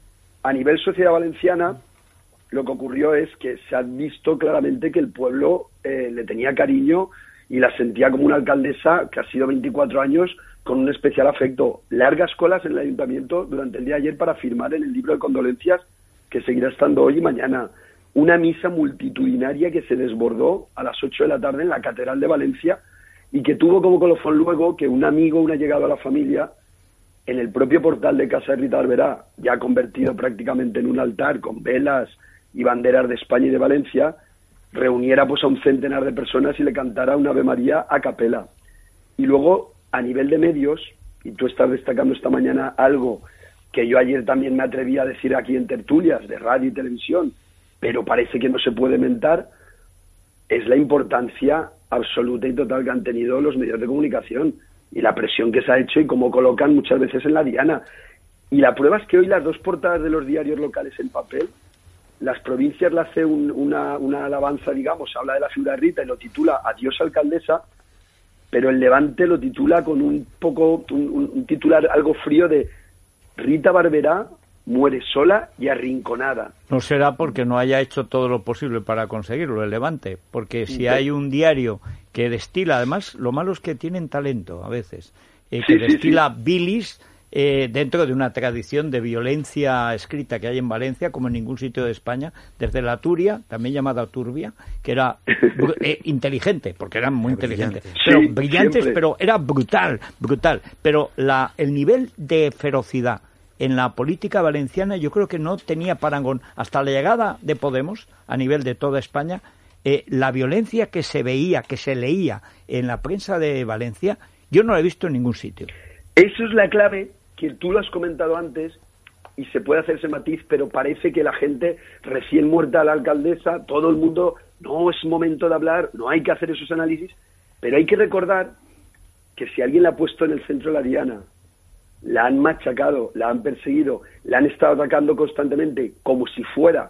A nivel sociedad valenciana, lo que ocurrió es que se ha visto claramente que el pueblo le tenía cariño y la sentía como una alcaldesa que ha sido 24 años con un especial afecto. Largas colas en el ayuntamiento durante el día de ayer para firmar en el libro de condolencias que seguirá estando hoy y mañana. Una misa multitudinaria que se desbordó a las 8 de la tarde en la Catedral de Valencia y que tuvo como colofón luego que un amigo, un allegado a la familia, en el propio portal de casa de Rita Barberá, ya convertido prácticamente en un altar con velas y banderas de España y de Valencia, reuniera pues a un centenar de personas y le cantara una Ave María a capela. Y luego, a nivel de medios, y tú estás destacando esta mañana algo que yo ayer también me atreví a decir aquí en tertulias de radio y televisión, pero parece que no se puede mentar, es la importancia absoluta y total que han tenido los medios de comunicación y la presión que se ha hecho y cómo colocan muchas veces en la diana. Y la prueba es que hoy las dos portadas de los diarios locales en papel, las provincias le hace una alabanza, digamos, habla de la figura de Rita y lo titula Adiós alcaldesa, pero el Levante lo titula con un titular algo frío de Rita Barberá muere sola y arrinconada. No será porque no haya hecho todo lo posible para conseguirlo el Levante, porque si hay un diario que destila, además lo malo es que tienen talento a veces, que destila bilis dentro de una tradición de violencia escrita que hay en Valencia como en ningún sitio de España, desde la Turia, también llamada Turbia, que era inteligente, porque eran muy inteligentes, pero brillantes, siempre. Pero era brutal, pero el nivel de ferocidad en la política valenciana yo creo que no tenía parangón. Hasta la llegada de Podemos, a nivel de toda España, la violencia que se veía, que se leía en la prensa de Valencia, yo no la he visto en ningún sitio. Eso es la clave, que tú lo has comentado antes, y se puede hacer ese matiz, pero parece que la gente, recién muerta a la alcaldesa, todo el mundo, no es momento de hablar, no hay que hacer esos análisis, pero hay que recordar que si alguien la ha puesto en el centro de la diana, la han machacado, la han perseguido, la han estado atacando constantemente, como si fuera,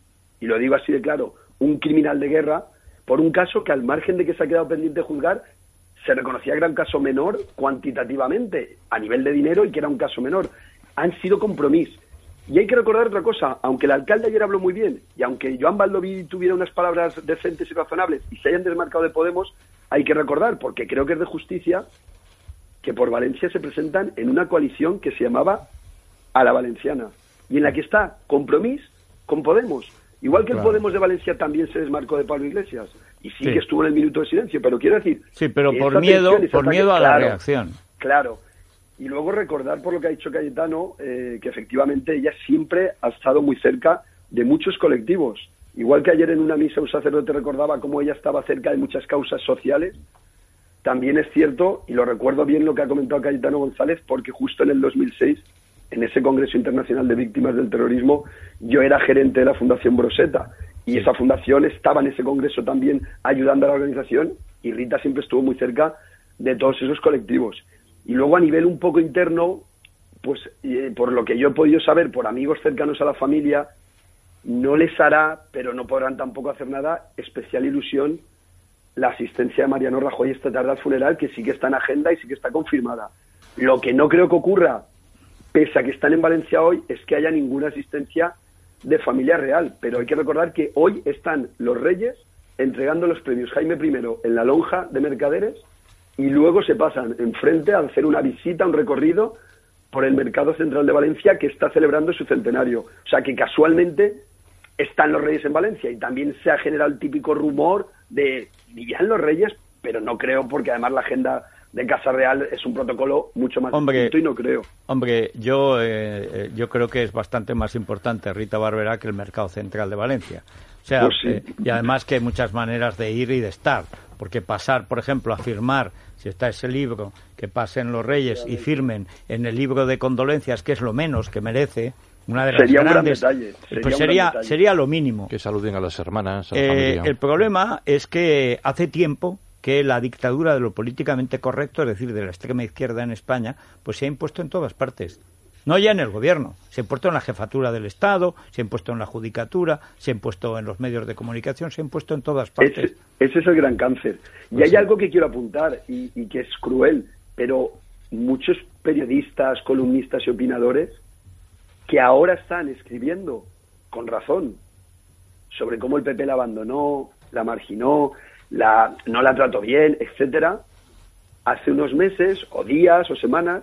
y lo digo así de claro, un criminal de guerra, por un caso que al margen de que se ha quedado pendiente de juzgar, se reconocía que era un caso menor cuantitativamente, a nivel de dinero, y que era un caso menor. Han sido Compromís. Y hay que recordar otra cosa, aunque el alcalde ayer habló muy bien, y aunque Joan Baldoví tuviera unas palabras decentes y razonables, y se hayan desmarcado de Podemos, hay que recordar, porque creo que es de justicia, que por Valencia se presentan en una coalición que se llamaba A la Valenciana, y en la que está Compromís con Podemos. Igual que el Podemos de Valencia también se desmarcó de Pablo Iglesias, y sí que estuvo en el minuto de silencio, pero quiero decir... Sí, pero por miedo a la reacción. Claro. Y luego recordar, por lo que ha dicho Cayetano, que efectivamente ella siempre ha estado muy cerca de muchos colectivos. Igual que ayer en una misa un sacerdote recordaba cómo ella estaba cerca de muchas causas sociales, también es cierto, y lo recuerdo bien lo que ha comentado Cayetano González, porque justo en el 2006, en ese Congreso Internacional de Víctimas del Terrorismo, yo era gerente de la Fundación Broseta, y esa fundación estaba en ese congreso también ayudando a la organización, y Rita siempre estuvo muy cerca de todos esos colectivos. Y luego a nivel un poco interno, pues por lo que yo he podido saber, por amigos cercanos a la familia, no les hará, pero no podrán tampoco hacer nada, especial ilusión la asistencia de Mariano Rajoy esta tarde al funeral, que sí que está en agenda y sí que está confirmada. Lo que no creo que ocurra, pese a que están en Valencia hoy, es que haya ninguna asistencia de familia real, pero hay que recordar que hoy están los Reyes entregando los premios Jaime I en la lonja de Mercaderes, y luego se pasan enfrente a hacer una visita, un recorrido por el Mercado Central de Valencia, que está celebrando su centenario. O sea que casualmente están los Reyes en Valencia, y también se ha generado el típico rumor de vivían los Reyes, pero no creo, porque además la agenda de Casa Real es un protocolo mucho más distinto, y no creo. Hombre, yo creo que es bastante más importante Rita Barberá que el Mercado Central de Valencia. O sea, pues sí. Y además que hay muchas maneras de ir y de estar, porque pasar, por ejemplo, a firmar, si está ese libro, que pasen los Reyes y firmen en el libro de condolencias, que es lo menos que merece, una de las sería grandes, un gran detalle. Pues sería lo mínimo. Que saluden a las hermanas, a la familia. El problema es que hace tiempo que la dictadura de lo políticamente correcto, es decir, de la extrema izquierda en España, pues se ha impuesto en todas partes. No ya en el gobierno, se ha impuesto en la jefatura del Estado, se ha impuesto en la judicatura, se ha impuesto en los medios de comunicación, se ha impuesto en todas partes. Ese es el gran cáncer. Y pues hay algo que quiero apuntar, y que es cruel, pero muchos periodistas, columnistas y opinadores que ahora están escribiendo, con razón, sobre cómo el PP la abandonó, la marginó, no la trató bien, etcétera, hace unos meses, o días, o semanas,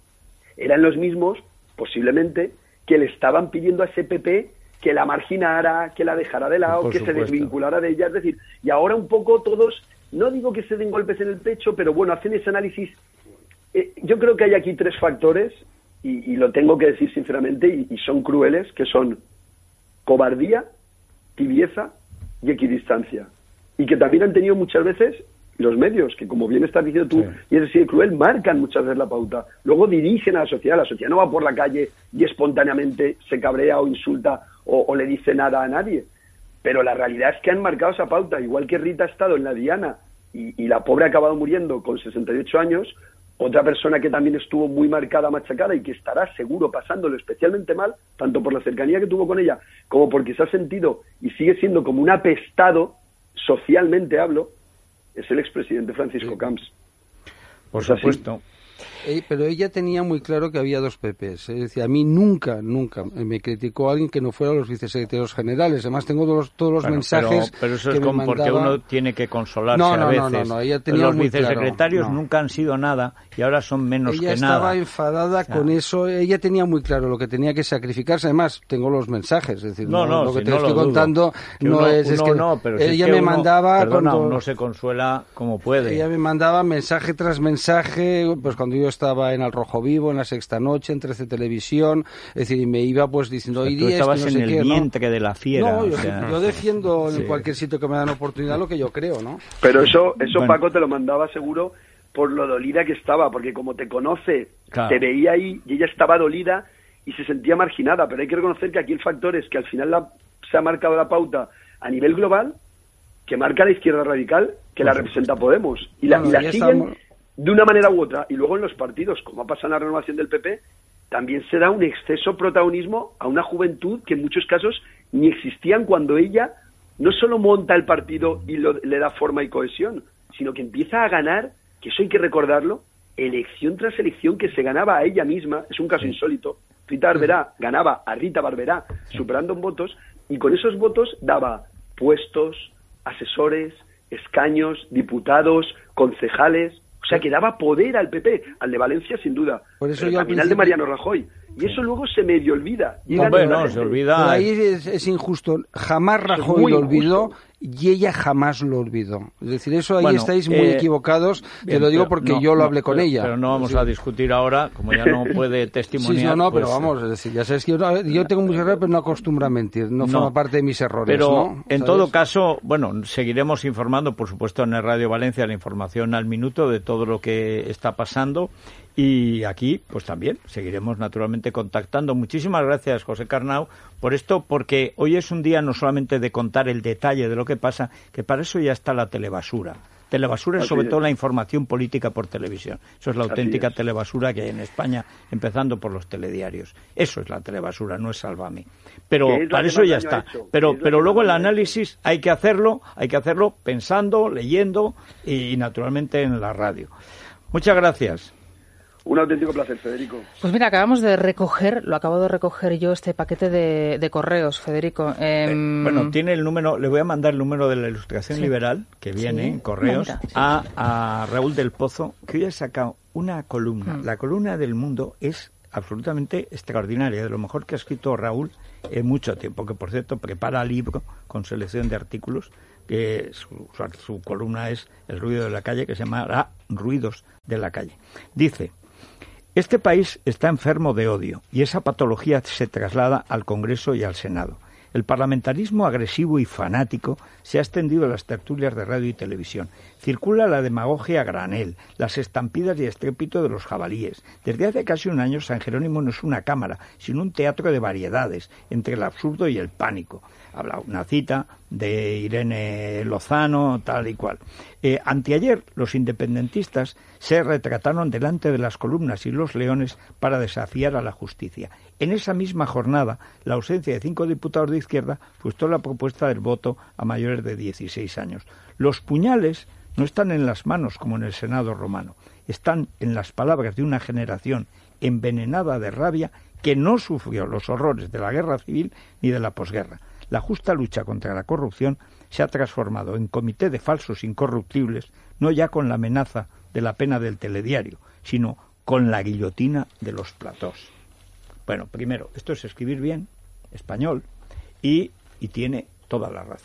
eran los mismos, posiblemente, que le estaban pidiendo a ese PP que la marginara, que la dejara de lado, que se desvinculara de ella. Es decir, y ahora un poco todos, no digo que se den golpes en el pecho, pero bueno, hacen ese análisis. Yo creo que hay aquí tres factores y lo tengo que decir sinceramente, y son crueles, que son cobardía, tibieza y equidistancia. Y que también han tenido muchas veces los medios, que como bien estás diciendo tú, y es decir, cruel, marcan muchas veces la pauta. Luego dirigen a la sociedad no va por la calle y espontáneamente se cabrea o insulta o le dice nada a nadie. Pero la realidad es que han marcado esa pauta, igual que Rita ha estado en la diana y la pobre ha acabado muriendo con 68 años, otra persona que también estuvo muy marcada, machacada y que estará seguro pasándolo especialmente mal, tanto por la cercanía que tuvo con ella, como porque se ha sentido y sigue siendo como un apestado, socialmente hablo, es el expresidente Francisco Camps. Por supuesto. Pero ella tenía muy claro que había dos PPs. Es decir, a mí nunca me criticó alguien que no fuera los vicesecretarios generales. Además, tengo todos los mensajes. Pero eso es como porque uno tiene que consolarse a veces. No, ella tenía los muy vicesecretarios claro. nunca han sido nada y ahora son menos ella que nada. Ella estaba enfadada con eso. Ella tenía muy claro lo que tenía que sacrificarse. Además, tengo los mensajes. Es decir, lo que te estoy contando pero ella me mandaba. Uno se consuela como puede. Ella me mandaba mensaje tras mensaje, pues cuando yo estaba en Al Rojo Vivo, en La Sexta Noche, en 13 Televisión, es decir, y me iba pues diciendo, hoy día estabas en el vientre de la fiera. No, yo defiendo en cualquier sitio que me dan oportunidad lo que yo creo, ¿no? Pero eso bueno. Paco te lo mandaba seguro por lo dolida que estaba, porque como te conoce, te veía ahí y ella estaba dolida y se sentía marginada, pero hay que reconocer que aquí el factor es que al final se ha marcado la pauta a nivel global, que marca la izquierda radical, que la representa Podemos, y la siguen de una manera u otra, y luego en los partidos, como ha pasado en la renovación del PP, también se da un exceso protagonismo a una juventud que en muchos casos ni existían cuando ella no solo monta el partido y le da forma y cohesión, sino que empieza a ganar, que eso hay que recordarlo, elección tras elección que se ganaba a ella misma, es un caso insólito. Rita Barberá ganaba a Rita Barberá superando en votos, y con esos votos daba puestos, asesores, escaños, diputados, concejales. O sea, que daba poder al PP, al de Valencia sin duda, por eso pero también al de Mariano Rajoy. Y eso luego se medio olvida. Se olvida. Pero ahí es injusto. Jamás Rajoy lo olvidó y ella jamás lo olvidó. Es decir, eso ahí estáis muy equivocados. Te lo digo porque yo lo hablé con ella. Pero no vamos a discutir ahora, como ya no puede testimoniar. Pero vamos, es decir, ya sabes que yo tengo muchos errores, pero no acostumbro a mentir. No forma parte de mis errores. Pero en todo caso, seguiremos informando, por supuesto, en el Radio Valencia, la información al minuto de todo lo que está pasando. Y aquí, pues también, seguiremos naturalmente contactando. Muchísimas gracias, José Carnau, por esto, porque hoy es un día no solamente de contar el detalle de lo que pasa, que para eso ya está la telebasura. Telebasura es sobre todo la información política por televisión. Eso es la auténtica telebasura que hay en España, empezando por los telediarios. Eso es la telebasura, no es Sálvame. Pero para eso ya está. Pero luego el análisis hay que hacerlo pensando, leyendo y naturalmente en la radio. Muchas gracias. Un auténtico placer, Federico. Pues mira, acabo de recoger yo este paquete de correos, Federico. Tiene el número, le voy a mandar el número de la Ilustración Liberal, que viene en correos, a Raúl del Pozo, que hoy ha sacado una columna. La columna del Mundo es absolutamente extraordinaria, de lo mejor que ha escrito Raúl en mucho tiempo, que por cierto prepara libro con selección de artículos, que su columna es El ruido de la calle, que se llamará Ruidos de la calle. Dice: este país está enfermo de odio y esa patología se traslada al Congreso y al Senado. El parlamentarismo agresivo y fanático se ha extendido a las tertulias de radio y televisión. Circula la demagogia a granel, las estampidas y estrépito de los jabalíes. Desde hace casi un año San Jerónimo no es una cámara, sino un teatro de variedades, entre el absurdo y el pánico. Habla una cita de Irene Lozano, tal y cual. Anteayer los independentistas se retrataron delante de las columnas y los leones para desafiar a la justicia. En esa misma jornada, la ausencia de 5 diputados de izquierda frustró la propuesta del voto a mayores de 16 años. Los puñales no están en las manos como en el Senado romano, están en las palabras de una generación envenenada de rabia que no sufrió los horrores de la guerra civil ni de la posguerra. La justa lucha contra la corrupción se ha transformado en comité de falsos incorruptibles, no ya con la amenaza de la pena del telediario, sino con la guillotina de los platós. Bueno, primero, esto es escribir bien, español, y tiene toda la razón.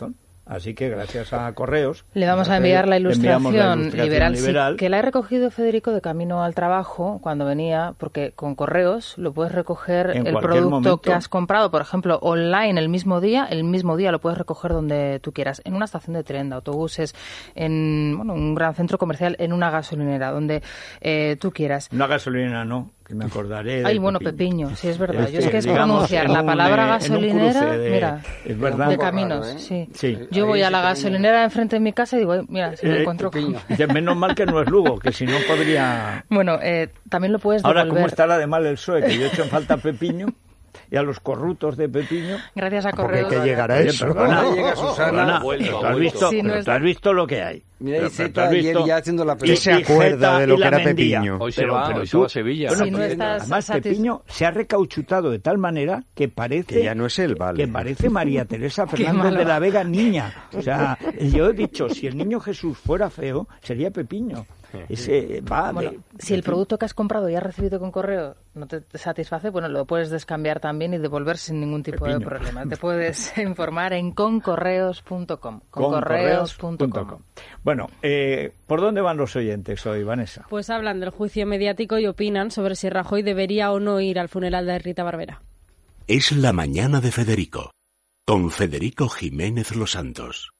Así que gracias a Correos... Le vamos a enviar la ilustración liberal. Sí, que la he recogido, Federico, de camino al trabajo cuando venía, porque con Correos lo puedes recoger el producto momento que has comprado, por ejemplo, online el mismo día lo puedes recoger donde tú quieras, en una estación de tren, de autobuses, en un gran centro comercial, en una gasolinera, donde tú quieras. Una gasolinera no, que me acordaré. Ay, bueno, Pepiño, sí, es verdad. Yo es que es pronunciar la palabra gasolinera, mira, es verdad, de caminos, raro, ¿eh? Sí. Yo voy a la gasolinera de enfrente de mi casa y digo, mira, si me encuentro con... Menos mal que no es Lugo, que si no podría... Bueno, también lo puedes devolver. Ahora, ¿cómo estará de mal el PSOE? Que yo he hecho en falta Pepiño y a los corruptos de Pepiño. Gracias a Correos. Porque que llegará eso. Llega Susana. Tú has visto lo que hay. Mira, y él ya haciendo la pelota. Y se acuerda de lo que era Pepiño. Hoy se va a Sevilla. Bueno, además, Pepiño se ha recauchutado de tal manera que parece... Que ya no es él, vale. Que parece María Teresa Fernández de la Vega niña. O sea, yo he dicho, si el niño Jesús fuera feo, sería Pepiño. Si el producto que has comprado y has recibido con correo no te satisface, bueno, lo puedes descambiar también y devolver sin ningún tipo de problema. Te puedes informar en concorreos.com. Concorreos.com. Bueno, ¿por dónde van los oyentes hoy, Vanessa? Pues hablan del juicio mediático y opinan sobre si Rajoy debería o no ir al funeral de Rita Barberá. Es la mañana de Federico, con Federico Jiménez Los Santos.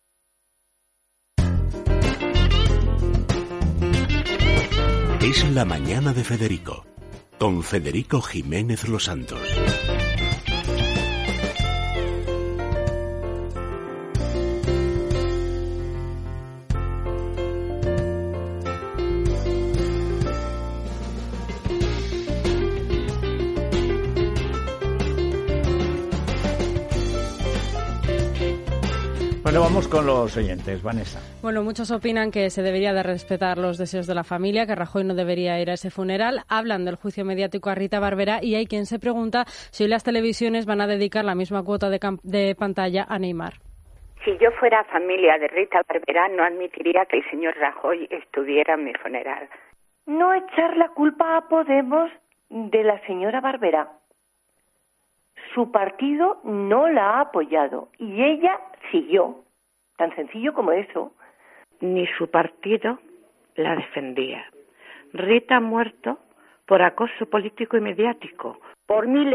Es la mañana de Federico, con Federico Jiménez Los Santos. Bueno, vamos con los oyentes, Vanessa. Bueno, muchos opinan que se debería de respetar los deseos de la familia, que Rajoy no debería ir a ese funeral. Hablan del juicio mediático a Rita Barberá y hay quien se pregunta si hoy las televisiones van a dedicar la misma cuota de pantalla a Neymar. Si yo fuera familia de Rita Barberá, no admitiría que el señor Rajoy estuviera en mi funeral. No echar la culpa a Podemos de la señora Barberá. Su partido no la ha apoyado y ella siguió. Tan sencillo como eso. Ni su partido la defendía. Rita ha muerto por acoso político y mediático. Por 1.000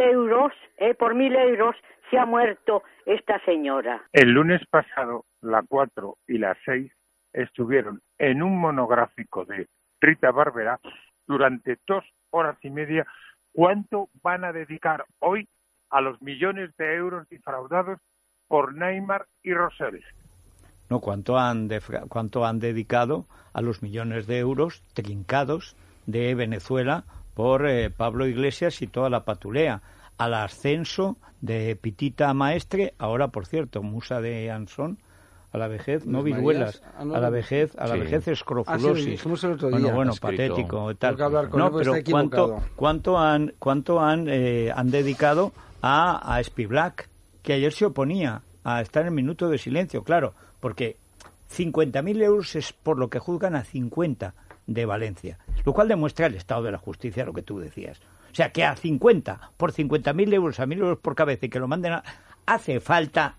euros se ha muerto esta señora. El lunes pasado, la 4 y la 6 estuvieron en un monográfico de Rita Barberá durante 2 horas y media. ¿Cuánto van a dedicar hoy a los millones de euros defraudados por Neymar y Rosell? No, ¿cuánto han dedicado a los millones de euros trincados de Venezuela por Pablo Iglesias y toda la patulea? Al ascenso de Pitita Maestre, ahora, por cierto, musa de Ansón, a la vejez, no viruelas, a la vejez escrofulosis. Bueno, patético y tal. No, pero ¿cuánto han dedicado a Spivak, que ayer se oponía a estar en el minuto de silencio? Claro, porque 50.000 euros es por lo que juzgan a 50 de Valencia, lo cual demuestra el estado de la justicia, lo que tú decías. O sea, que a 50, por 50.000 euros, a 1.000 euros por cabeza y que lo manden a... Hacen falta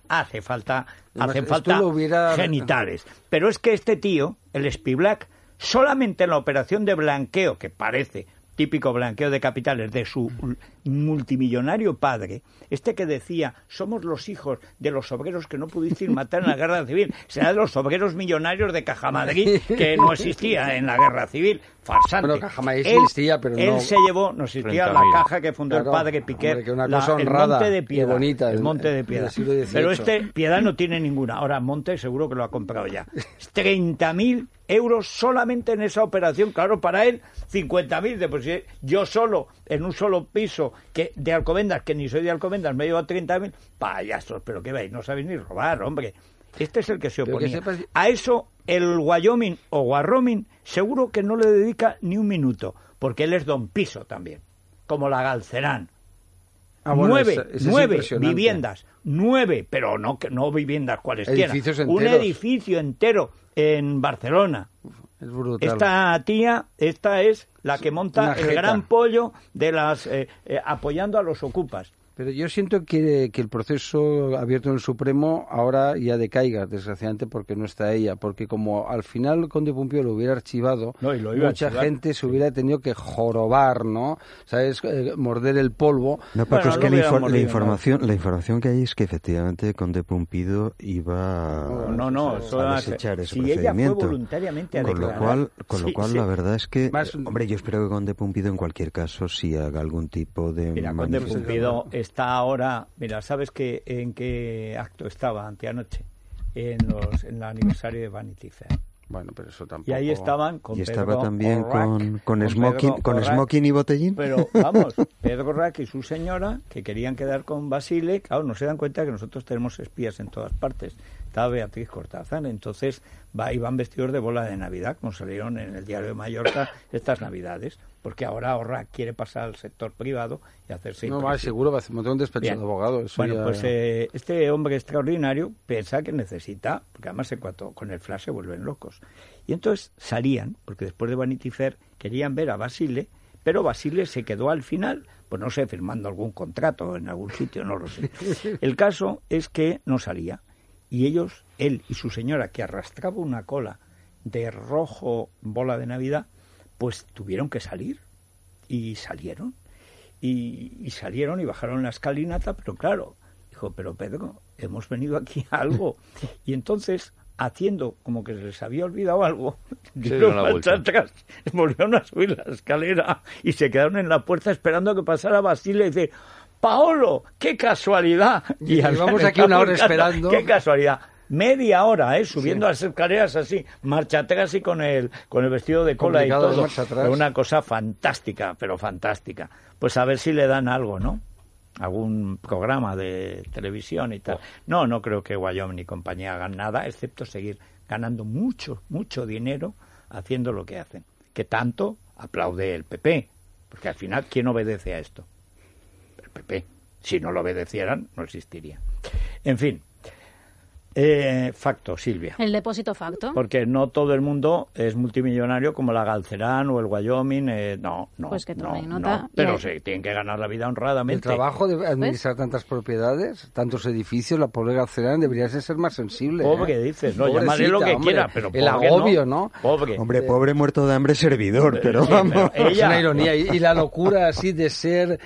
genitales. Pero es que este tío, el Spivak, solamente en la operación de blanqueo, que parece típico blanqueo de capitales de su multimillonario padre, este que decía, somos los hijos de los obreros que no pudisteis matar en la guerra civil, será de los obreros millonarios de Cajamadrid, que no existía en la guerra civil, farsante. Bueno, Cajamadrid existía, pero él se llevó, no existía la caja que fundó el padre Piquer, el Monte de Piedad, bonita, el Monte de Piedad. Pero Piedad no tiene ninguna, ahora Monte seguro que lo ha comprado ya. 30.000 euros solamente en esa operación, claro, para él 50.000, de pues yo solo en un solo piso que de Alcobendas, que ni soy de Alcobendas, me llevo a 30.000, payasos, pero qué veis, no sabéis ni robar, hombre. Este es el que se oponía. A eso el Wyoming o Warroming seguro que no le dedica ni un minuto, porque él es don Piso también, como la Galcerán. Nueve viviendas, 9, pero no viviendas cuales quieran. Un edificio entero en Barcelona. Es brutal. Esta es la que monta el gran pollo de las apoyando a los ocupas. Pero yo siento que el proceso abierto en el Supremo ahora ya decaiga, desgraciadamente, porque no está ella. Porque como al final el conde Pumpido lo hubiera archivado, mucha gente se hubiera tenido que jorobar, ¿no? ¿Sabes? Morder el polvo. No, Paco, es que la información que hay es que efectivamente el conde Pumpido iba a desechar ese procedimiento. Ella fue voluntariamente a declarar. Con lo cual la verdad es que, hombre, yo espero que conde Pumpido en cualquier caso sí haga algún tipo de... Mira, conde Pumpido está ahora, mira, ¿sabes en qué acto estaba anteanoche? En el aniversario de Vanity Fair. Bueno, pero eso tampoco... Y ahí estaban con Pedro Rack. Y estaba también con smoking y botellín. Pero, vamos, Pedro Rack y su señora, que querían quedar con Basile, claro, no se dan cuenta que nosotros tenemos espías en todas partes. Estaba Beatriz Cortázar, entonces iban vestidos de bola de Navidad, como salieron en el Diario de Mallorca estas Navidades, porque ahora Rack quiere pasar al sector privado y hacerse... No, más seguro va a montar un despacho de abogados. Pues este hombre extraordinario piensa que necesita, porque además en cuanto con el flash se vuelven locos. Y entonces salían, porque después de Vanity Fair querían ver a Basile, pero Basile se quedó al final, pues no sé, firmando algún contrato en algún sitio, no lo sé. El caso es que no salía. Y él y su señora, que arrastraba una cola de rojo bola de Navidad, pues tuvieron que salir. Y salieron. Y salieron y bajaron la escalinata, pero claro, dijo, pero Pedro, hemos venido aquí a algo. Y entonces, haciendo como que se les había olvidado algo, dieron marcha atrás, volvieron a subir la escalera y se quedaron en la puerta esperando a que pasara Basile y dice... Paolo, qué casualidad. Y llevamos aquí una hora esperando. Qué casualidad. Media hora, subiendo las escaleras así, marcha atrás y con el vestido de cola y todo. Una cosa fantástica, pero fantástica. Pues a ver si le dan algo, ¿no? Algún programa de televisión y tal. No creo que Wyoming y compañía hagan nada, excepto seguir ganando mucho, mucho dinero haciendo lo que hacen. Que tanto aplaude el PP. Porque al final, ¿quién obedece a esto? PP. Si no lo obedecieran, no existiría. En fin, facto, Silvia. El depósito facto. Porque no todo el mundo es multimillonario como la Galcerán o el Wyoming. No. Pues que tomen nota. No, pero sí, tienen que ganar la vida honradamente. El trabajo de administrar tantas propiedades, tantos edificios, la pobre Galcerán debería ser más sensible. Pobre, dices, no, llamaré lo que quiera, pero el agobio, ¿no? Pobre. Hombre, pobre muerto de hambre servidor, pero vamos. Pero es una ironía. Y la locura así de ser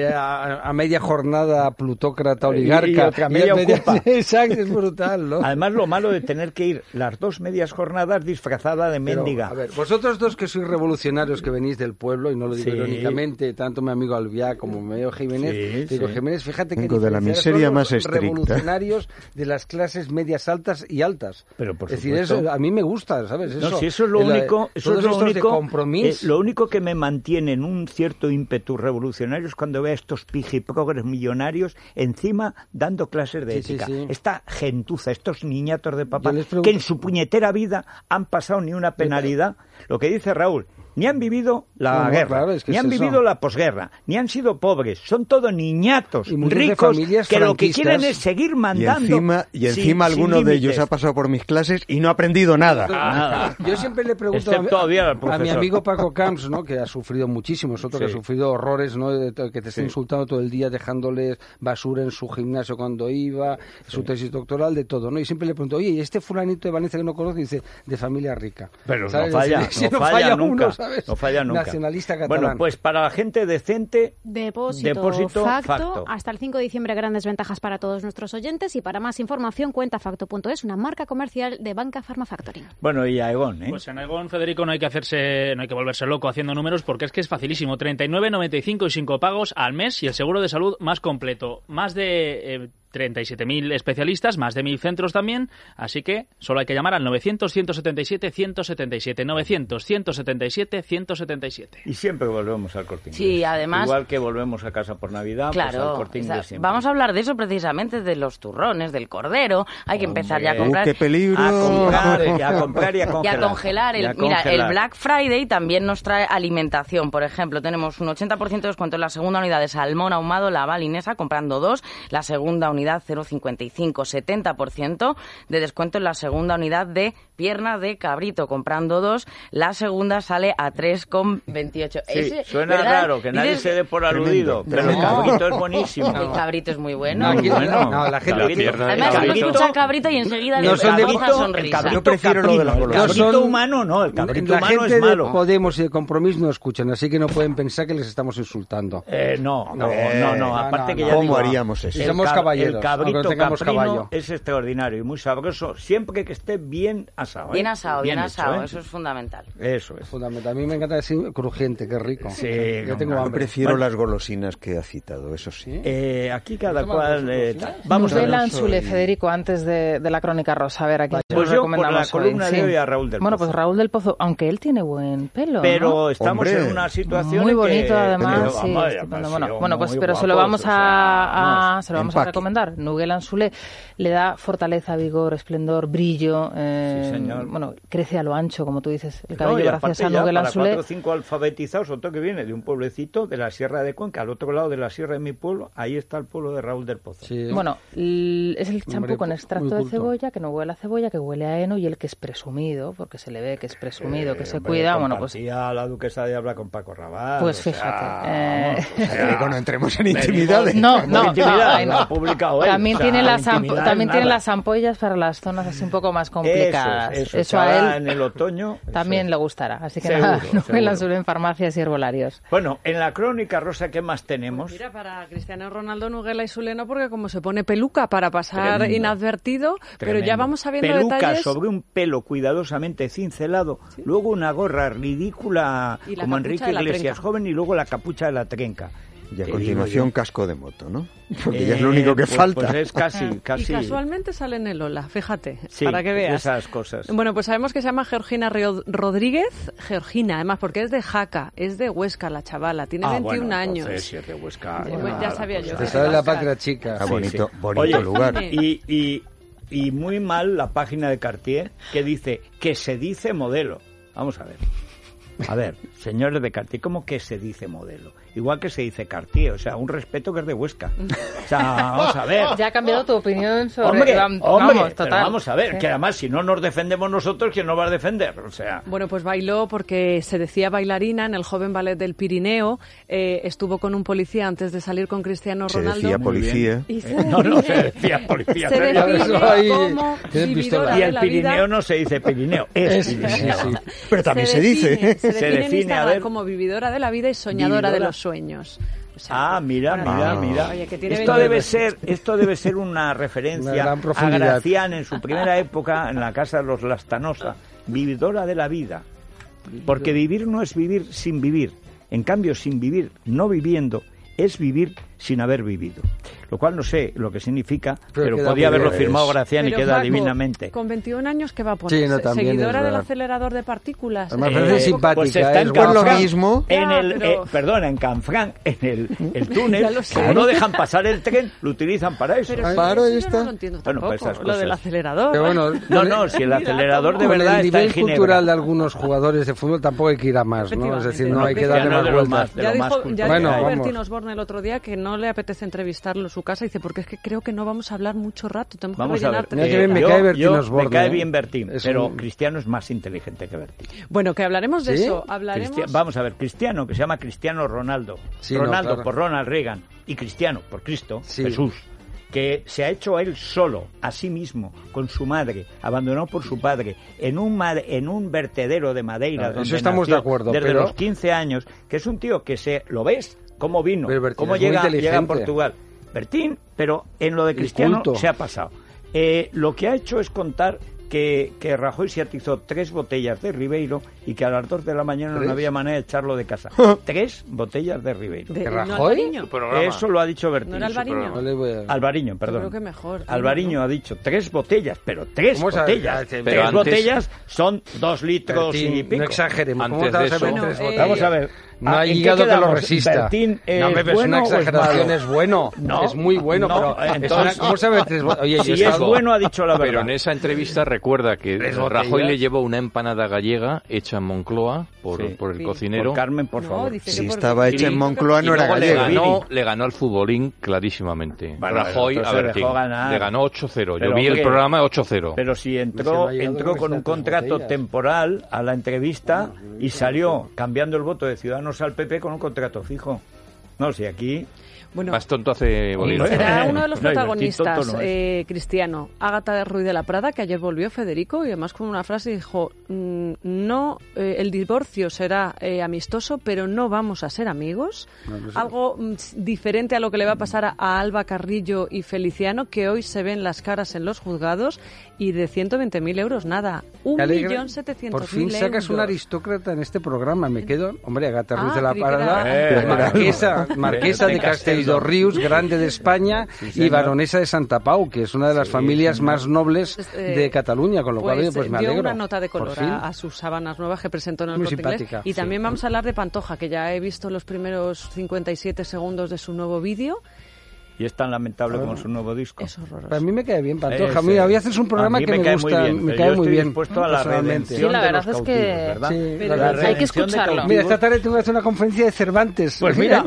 a media jornada plutócrata oligarca. Y otra media ocupa. Exacto, es brutal, ¿no? Además, lo malo de tener que ir las dos medias jornadas disfrazada de mendiga. A ver, vosotros dos que sois revolucionarios, que venís del pueblo, y no lo digo irónicamente, tanto mi amigo Albiá como mi amigo Jiménez, digo, Jiménez, fíjate que de la miseria más estricta. Revolucionarios de las clases medias altas y altas. Pero por es decir, eso a mí me gusta, ¿sabes? Eso, no, si eso es lo único, compromiso. Lo único que me mantiene en un cierto ímpetu revolucionario es cuando veo a estos pijiprogres millonarios encima dando clases de ética. Esta gentuza, estos niñatos de papá, que en su puñetera vida han pasado ni una penalidad. Lo que dice Raúl, ni han vivido la guerra, claro, es que ni han vivido la posguerra, ni han sido pobres, son todos niñatos ricos que lo que quieren es seguir mandando. Y encima alguno de ellos ha pasado por mis clases y no ha aprendido nada. Yo siempre le pregunto a mi amigo Paco Camps, ¿no? Que ha sufrido muchísimo, es otro que ha sufrido horrores, ¿no? Que te está insultando todo el día, dejándoles basura en su gimnasio cuando iba, su tesis doctoral, de todo, ¿no? Y siempre le pregunto, oye, ¿y este fulanito de Valencia que no conoce? Dice, de familia rica. Pero ¿sabes? No falla nunca. ¿sabes? No falla nunca. Nacionalista catalán. Bueno, pues para la gente decente, depósito facto. Hasta el 5 de diciembre, grandes ventajas para todos nuestros oyentes. Y para más información, cuentafacto.es, una marca comercial de Banca Pharma Factoring. Bueno, y Aegon, ¿eh? Pues en Aegon, Federico, no hay que volverse loco haciendo números, porque es que es facilísimo. 39,95 y 5 pagos al mes, y el seguro de salud más completo. Más de 37.000 especialistas, más de 1.000 centros también, así que solo hay que llamar al 900-177-177, 900-177-177. Y siempre volvemos al Corte Inglés. Sí, además... Igual que volvemos a casa por Navidad, claro, pues al Corte Inglés siempre. Vamos a hablar de eso precisamente, de los turrones, del cordero. Hay que empezar ya a comprar... ¡Qué peligro! A comprar y a congelar. Y a congelar. Mira, el Black Friday también nos trae alimentación. Por ejemplo, tenemos un 80% de descuento en la segunda unidad de salmón ahumado la balinesa, comprando 2, la segunda unidad unidad 0,55, 70% de descuento en la segunda unidad de pierna de cabrito. Comprando 2, la segunda sale a 3,28. Sí, suena raro, que nadie se dé por aludido, pero el cabrito es buenísimo. El cabrito es muy bueno. La gente... Además, escuchan cabrito y enseguida no son de sonrisa. Yo prefiero lo de la golosina. El cabrito humano no, el cabrito humano es malo. De Podemos y de Compromís no escuchan, así que no pueden pensar que les estamos insultando. No, aparte que ya ¿cómo digo, haríamos eso? Somos caballeros, el cabrito caprino caballo. Es extraordinario y muy sabroso, siempre que esté bien asado. Bien asado, bien asado, hecho, eso es fundamental. Eso es fundamental. A mí me encanta decir crujiente, qué rico. Sí, yo tengo hambre. Prefiero las golosinas que ha citado, eso sí. Aquí cada cual... vamos a ver. Ansule, Federico, antes de la Crónica Rosa, a ver, aquí pues yo por la columna de hoy a Raúl del Pozo. Bueno, pues Raúl del Pozo, aunque él tiene buen pelo, pero estamos en una situación muy bonito, además. Sí, bueno, pues pero se lo vamos a recomendar. Nugel Ansule le da fortaleza, vigor, esplendor, brillo. Sí, señor. Bueno, crece a lo ancho, como tú dices, el cabello gracias a Nugel Ansule. 4 o 5 alfabetizados, otro que viene de un pueblecito de la Sierra de Cuenca, al otro lado de la sierra de mi pueblo, ahí está el pueblo de Raúl del Pozo. Sí. Bueno, es el champú con extracto de cebolla, que no huele a cebolla, que huele a heno, y el que es presumido, porque se le ve que es presumido, que se cuida. Bueno, pues la duquesa de habla con Paco Rabanne. Pues fíjate. No entremos en intimidades. No, publicado también tiene las ampollas para las zonas así un poco más complicadas. Eso a él en el otoño también le gustará. Así que nada, Nugel Ansule en farmacias y herbolarios. Bueno, en la Crónica Rosa, ¿qué más tenemos? Mira, para Cristiano Ronaldo, Nugel Ansule no, porque como se pone peluca para pasar inadvertido, pero ya vamos sabiendo peluca detalles. Sobre un pelo cuidadosamente cincelado, ¿sí? Luego una gorra ridícula como Enrique Iglesias joven y luego la capucha de la trenca. Y a continuación casco de moto, ¿no? Porque ya es lo único que falta. Pues es casi. Y casualmente sale en el Ola, fíjate, sí, para que veas. Esas cosas. Bueno, pues sabemos que se llama Georgina Rodríguez. Georgina, además, porque es de Jaca, es de Huesca la chavala, tiene 21 años. Sí, es de Huesca. Ya sabía yo. Te sale la patria chica. Bonito Oye, lugar. Y muy mal la página de Cartier que dice que se dice modelo. Vamos a ver. A ver, señores de Cartier, ¿cómo que se dice modelo? Igual que se dice Cartier, o sea, un respeto que es de Huesca. O sea, vamos a ver. Ya ha cambiado tu opinión sobre... Hombre, total. Pero vamos a ver, sí. Que además si no nos defendemos nosotros, ¿quién nos va a defender? O sea... Bueno, pues bailó porque se decía bailarina en el Joven Ballet del Pirineo, estuvo con un policía antes de salir con Cristiano Ronaldo. Se decía policía. No se decía policía. Se define como vividora y el de la Pirineo vida. No se dice Pirineo, es Pirineo. Sí. Pero también se dice. Se define en Instagram como vividora de la vida y soñadora de los sueños. O sea, mira. Oye, que tiene esto debe ser una referencia a Gracián en su primera época en la casa de los Lastanosa, vividora de la vida. Porque vivir no es vivir sin vivir. En cambio, sin vivir, no viviendo, es vivir sin haber vivido. Lo cual no sé lo que significa, pero podía haberlo firmado Gracián y queda Paco, divinamente. Con 21 años, ¿qué va a poner? Sí, ¿Seguidora del acelerador de partículas? Además, parece simpática. Pues está en lo mismo. En Canfranc, en el túnel, como no dejan pasar el tren, lo utilizan para eso. Pero yo no lo entiendo tampoco, lo del acelerador. Pero bueno, si el acelerador de verdad está en Ginebra. El nivel cultural de algunos jugadores de fútbol tampoco hay que ir a más, ¿no? Es decir, no hay que darle más vueltas. Ya dijo Bertín Osborne el otro día que no le apetece entrevistarlo en su casa y dice, porque es que creo que no vamos a hablar mucho rato, tenemos que rellenar. Me cae bien Bertín, pero Cristiano es más inteligente que Bertín. Bueno, que hablaremos de eso. Vamos a ver, Cristiano, que se llama Cristiano Ronaldo. Ronaldo por Ronald Reagan y Cristiano por Cristo, Jesús. Que se ha hecho él solo, a sí mismo, con su madre, abandonado por su padre, en un vertedero de Madeira, donde eso estamos de acuerdo, desde los 15 años, que es un tío que lo ves, cómo vino, cómo llega a Portugal. Bertín, pero en lo de Cristiano se ha pasado. Lo que ha hecho es contar que Rajoy se atizó 3 botellas de Ribeiro y que a las 2 de la mañana no había manera de echarlo de casa. 3 botellas de Ribeiro. ¿De Rajoy? Eso lo ha dicho Bertín. ¿No era Alvariño? Alvariño, perdón. Creo que mejor. Alvariño ha dicho 3 botellas, pero 3 botellas. 3 botellas son 2 litros y pico. No exageremos. Vamos a ver. No hay hígado que lo resista. Bertín no me ves una exageración, es bueno. No, es muy bueno, pero entonces, ¿cómo sabes? Oye, si es bueno ha dicho la verdad. Pero en esa entrevista recuerda que Rajoy le llevó una empanada gallega hecha en Moncloa por el cocinero. Por Carmen, por favor. Si estaba hecha en Moncloa no era gallega. Le ganó al futbolín clarísimamente. Bueno, Rajoy, a ver, le ganó 8-0. Yo vi el programa 8-0. Pero si entró con un contrato temporal a la entrevista y salió cambiando el voto de Ciudadanos al PP con un contrato fijo. No, si aquí... Bueno, más tonto hace Bolívar. Será uno de los protagonistas, Cristiano, Ágata Ruiz de la Prada, que ayer volvió Federico y además con una frase dijo, el divorcio será amistoso, pero no vamos a ser amigos. Algo diferente a lo que le va a pasar a Alba Carrillo y Feliciano, que hoy se ven las caras en los juzgados, y de 150.000 euros, nada, 1.700.000 Por fin euros. sacas una aristócrata en este programa, me quedo, hombre, Ágata Ruiz de la Prada, marquesa de Castelldorrius, grande de España, y baronesa de Santa Pau, que es una de las familias más nobles de Cataluña, con lo cual pues me alegro. Dio una nota de color a sus sábanas nuevas que presentó en el Corte Inglés. Y también vamos a hablar de Pantoja, que ya he visto los primeros 57 segundos de su nuevo vídeo. Y es tan lamentable como su nuevo disco. Es horroroso. Para mí me cae bien Pantoja. Mira, voy a hacer un programa que me gusta, me cae muy bien. Dispuesto a la redención. Sí, la verdad es que hay que escucharlo. Mira, esta tarde tengo que hacer una conferencia de Cervantes. Pues mira.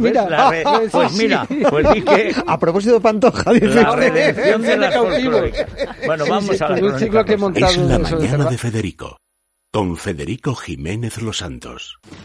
A propósito de Pantoja, dice la redención de las folclóricas. Bueno, vamos a la crónica. Es la mañana de Federico, con Federico Jiménez Los Santos.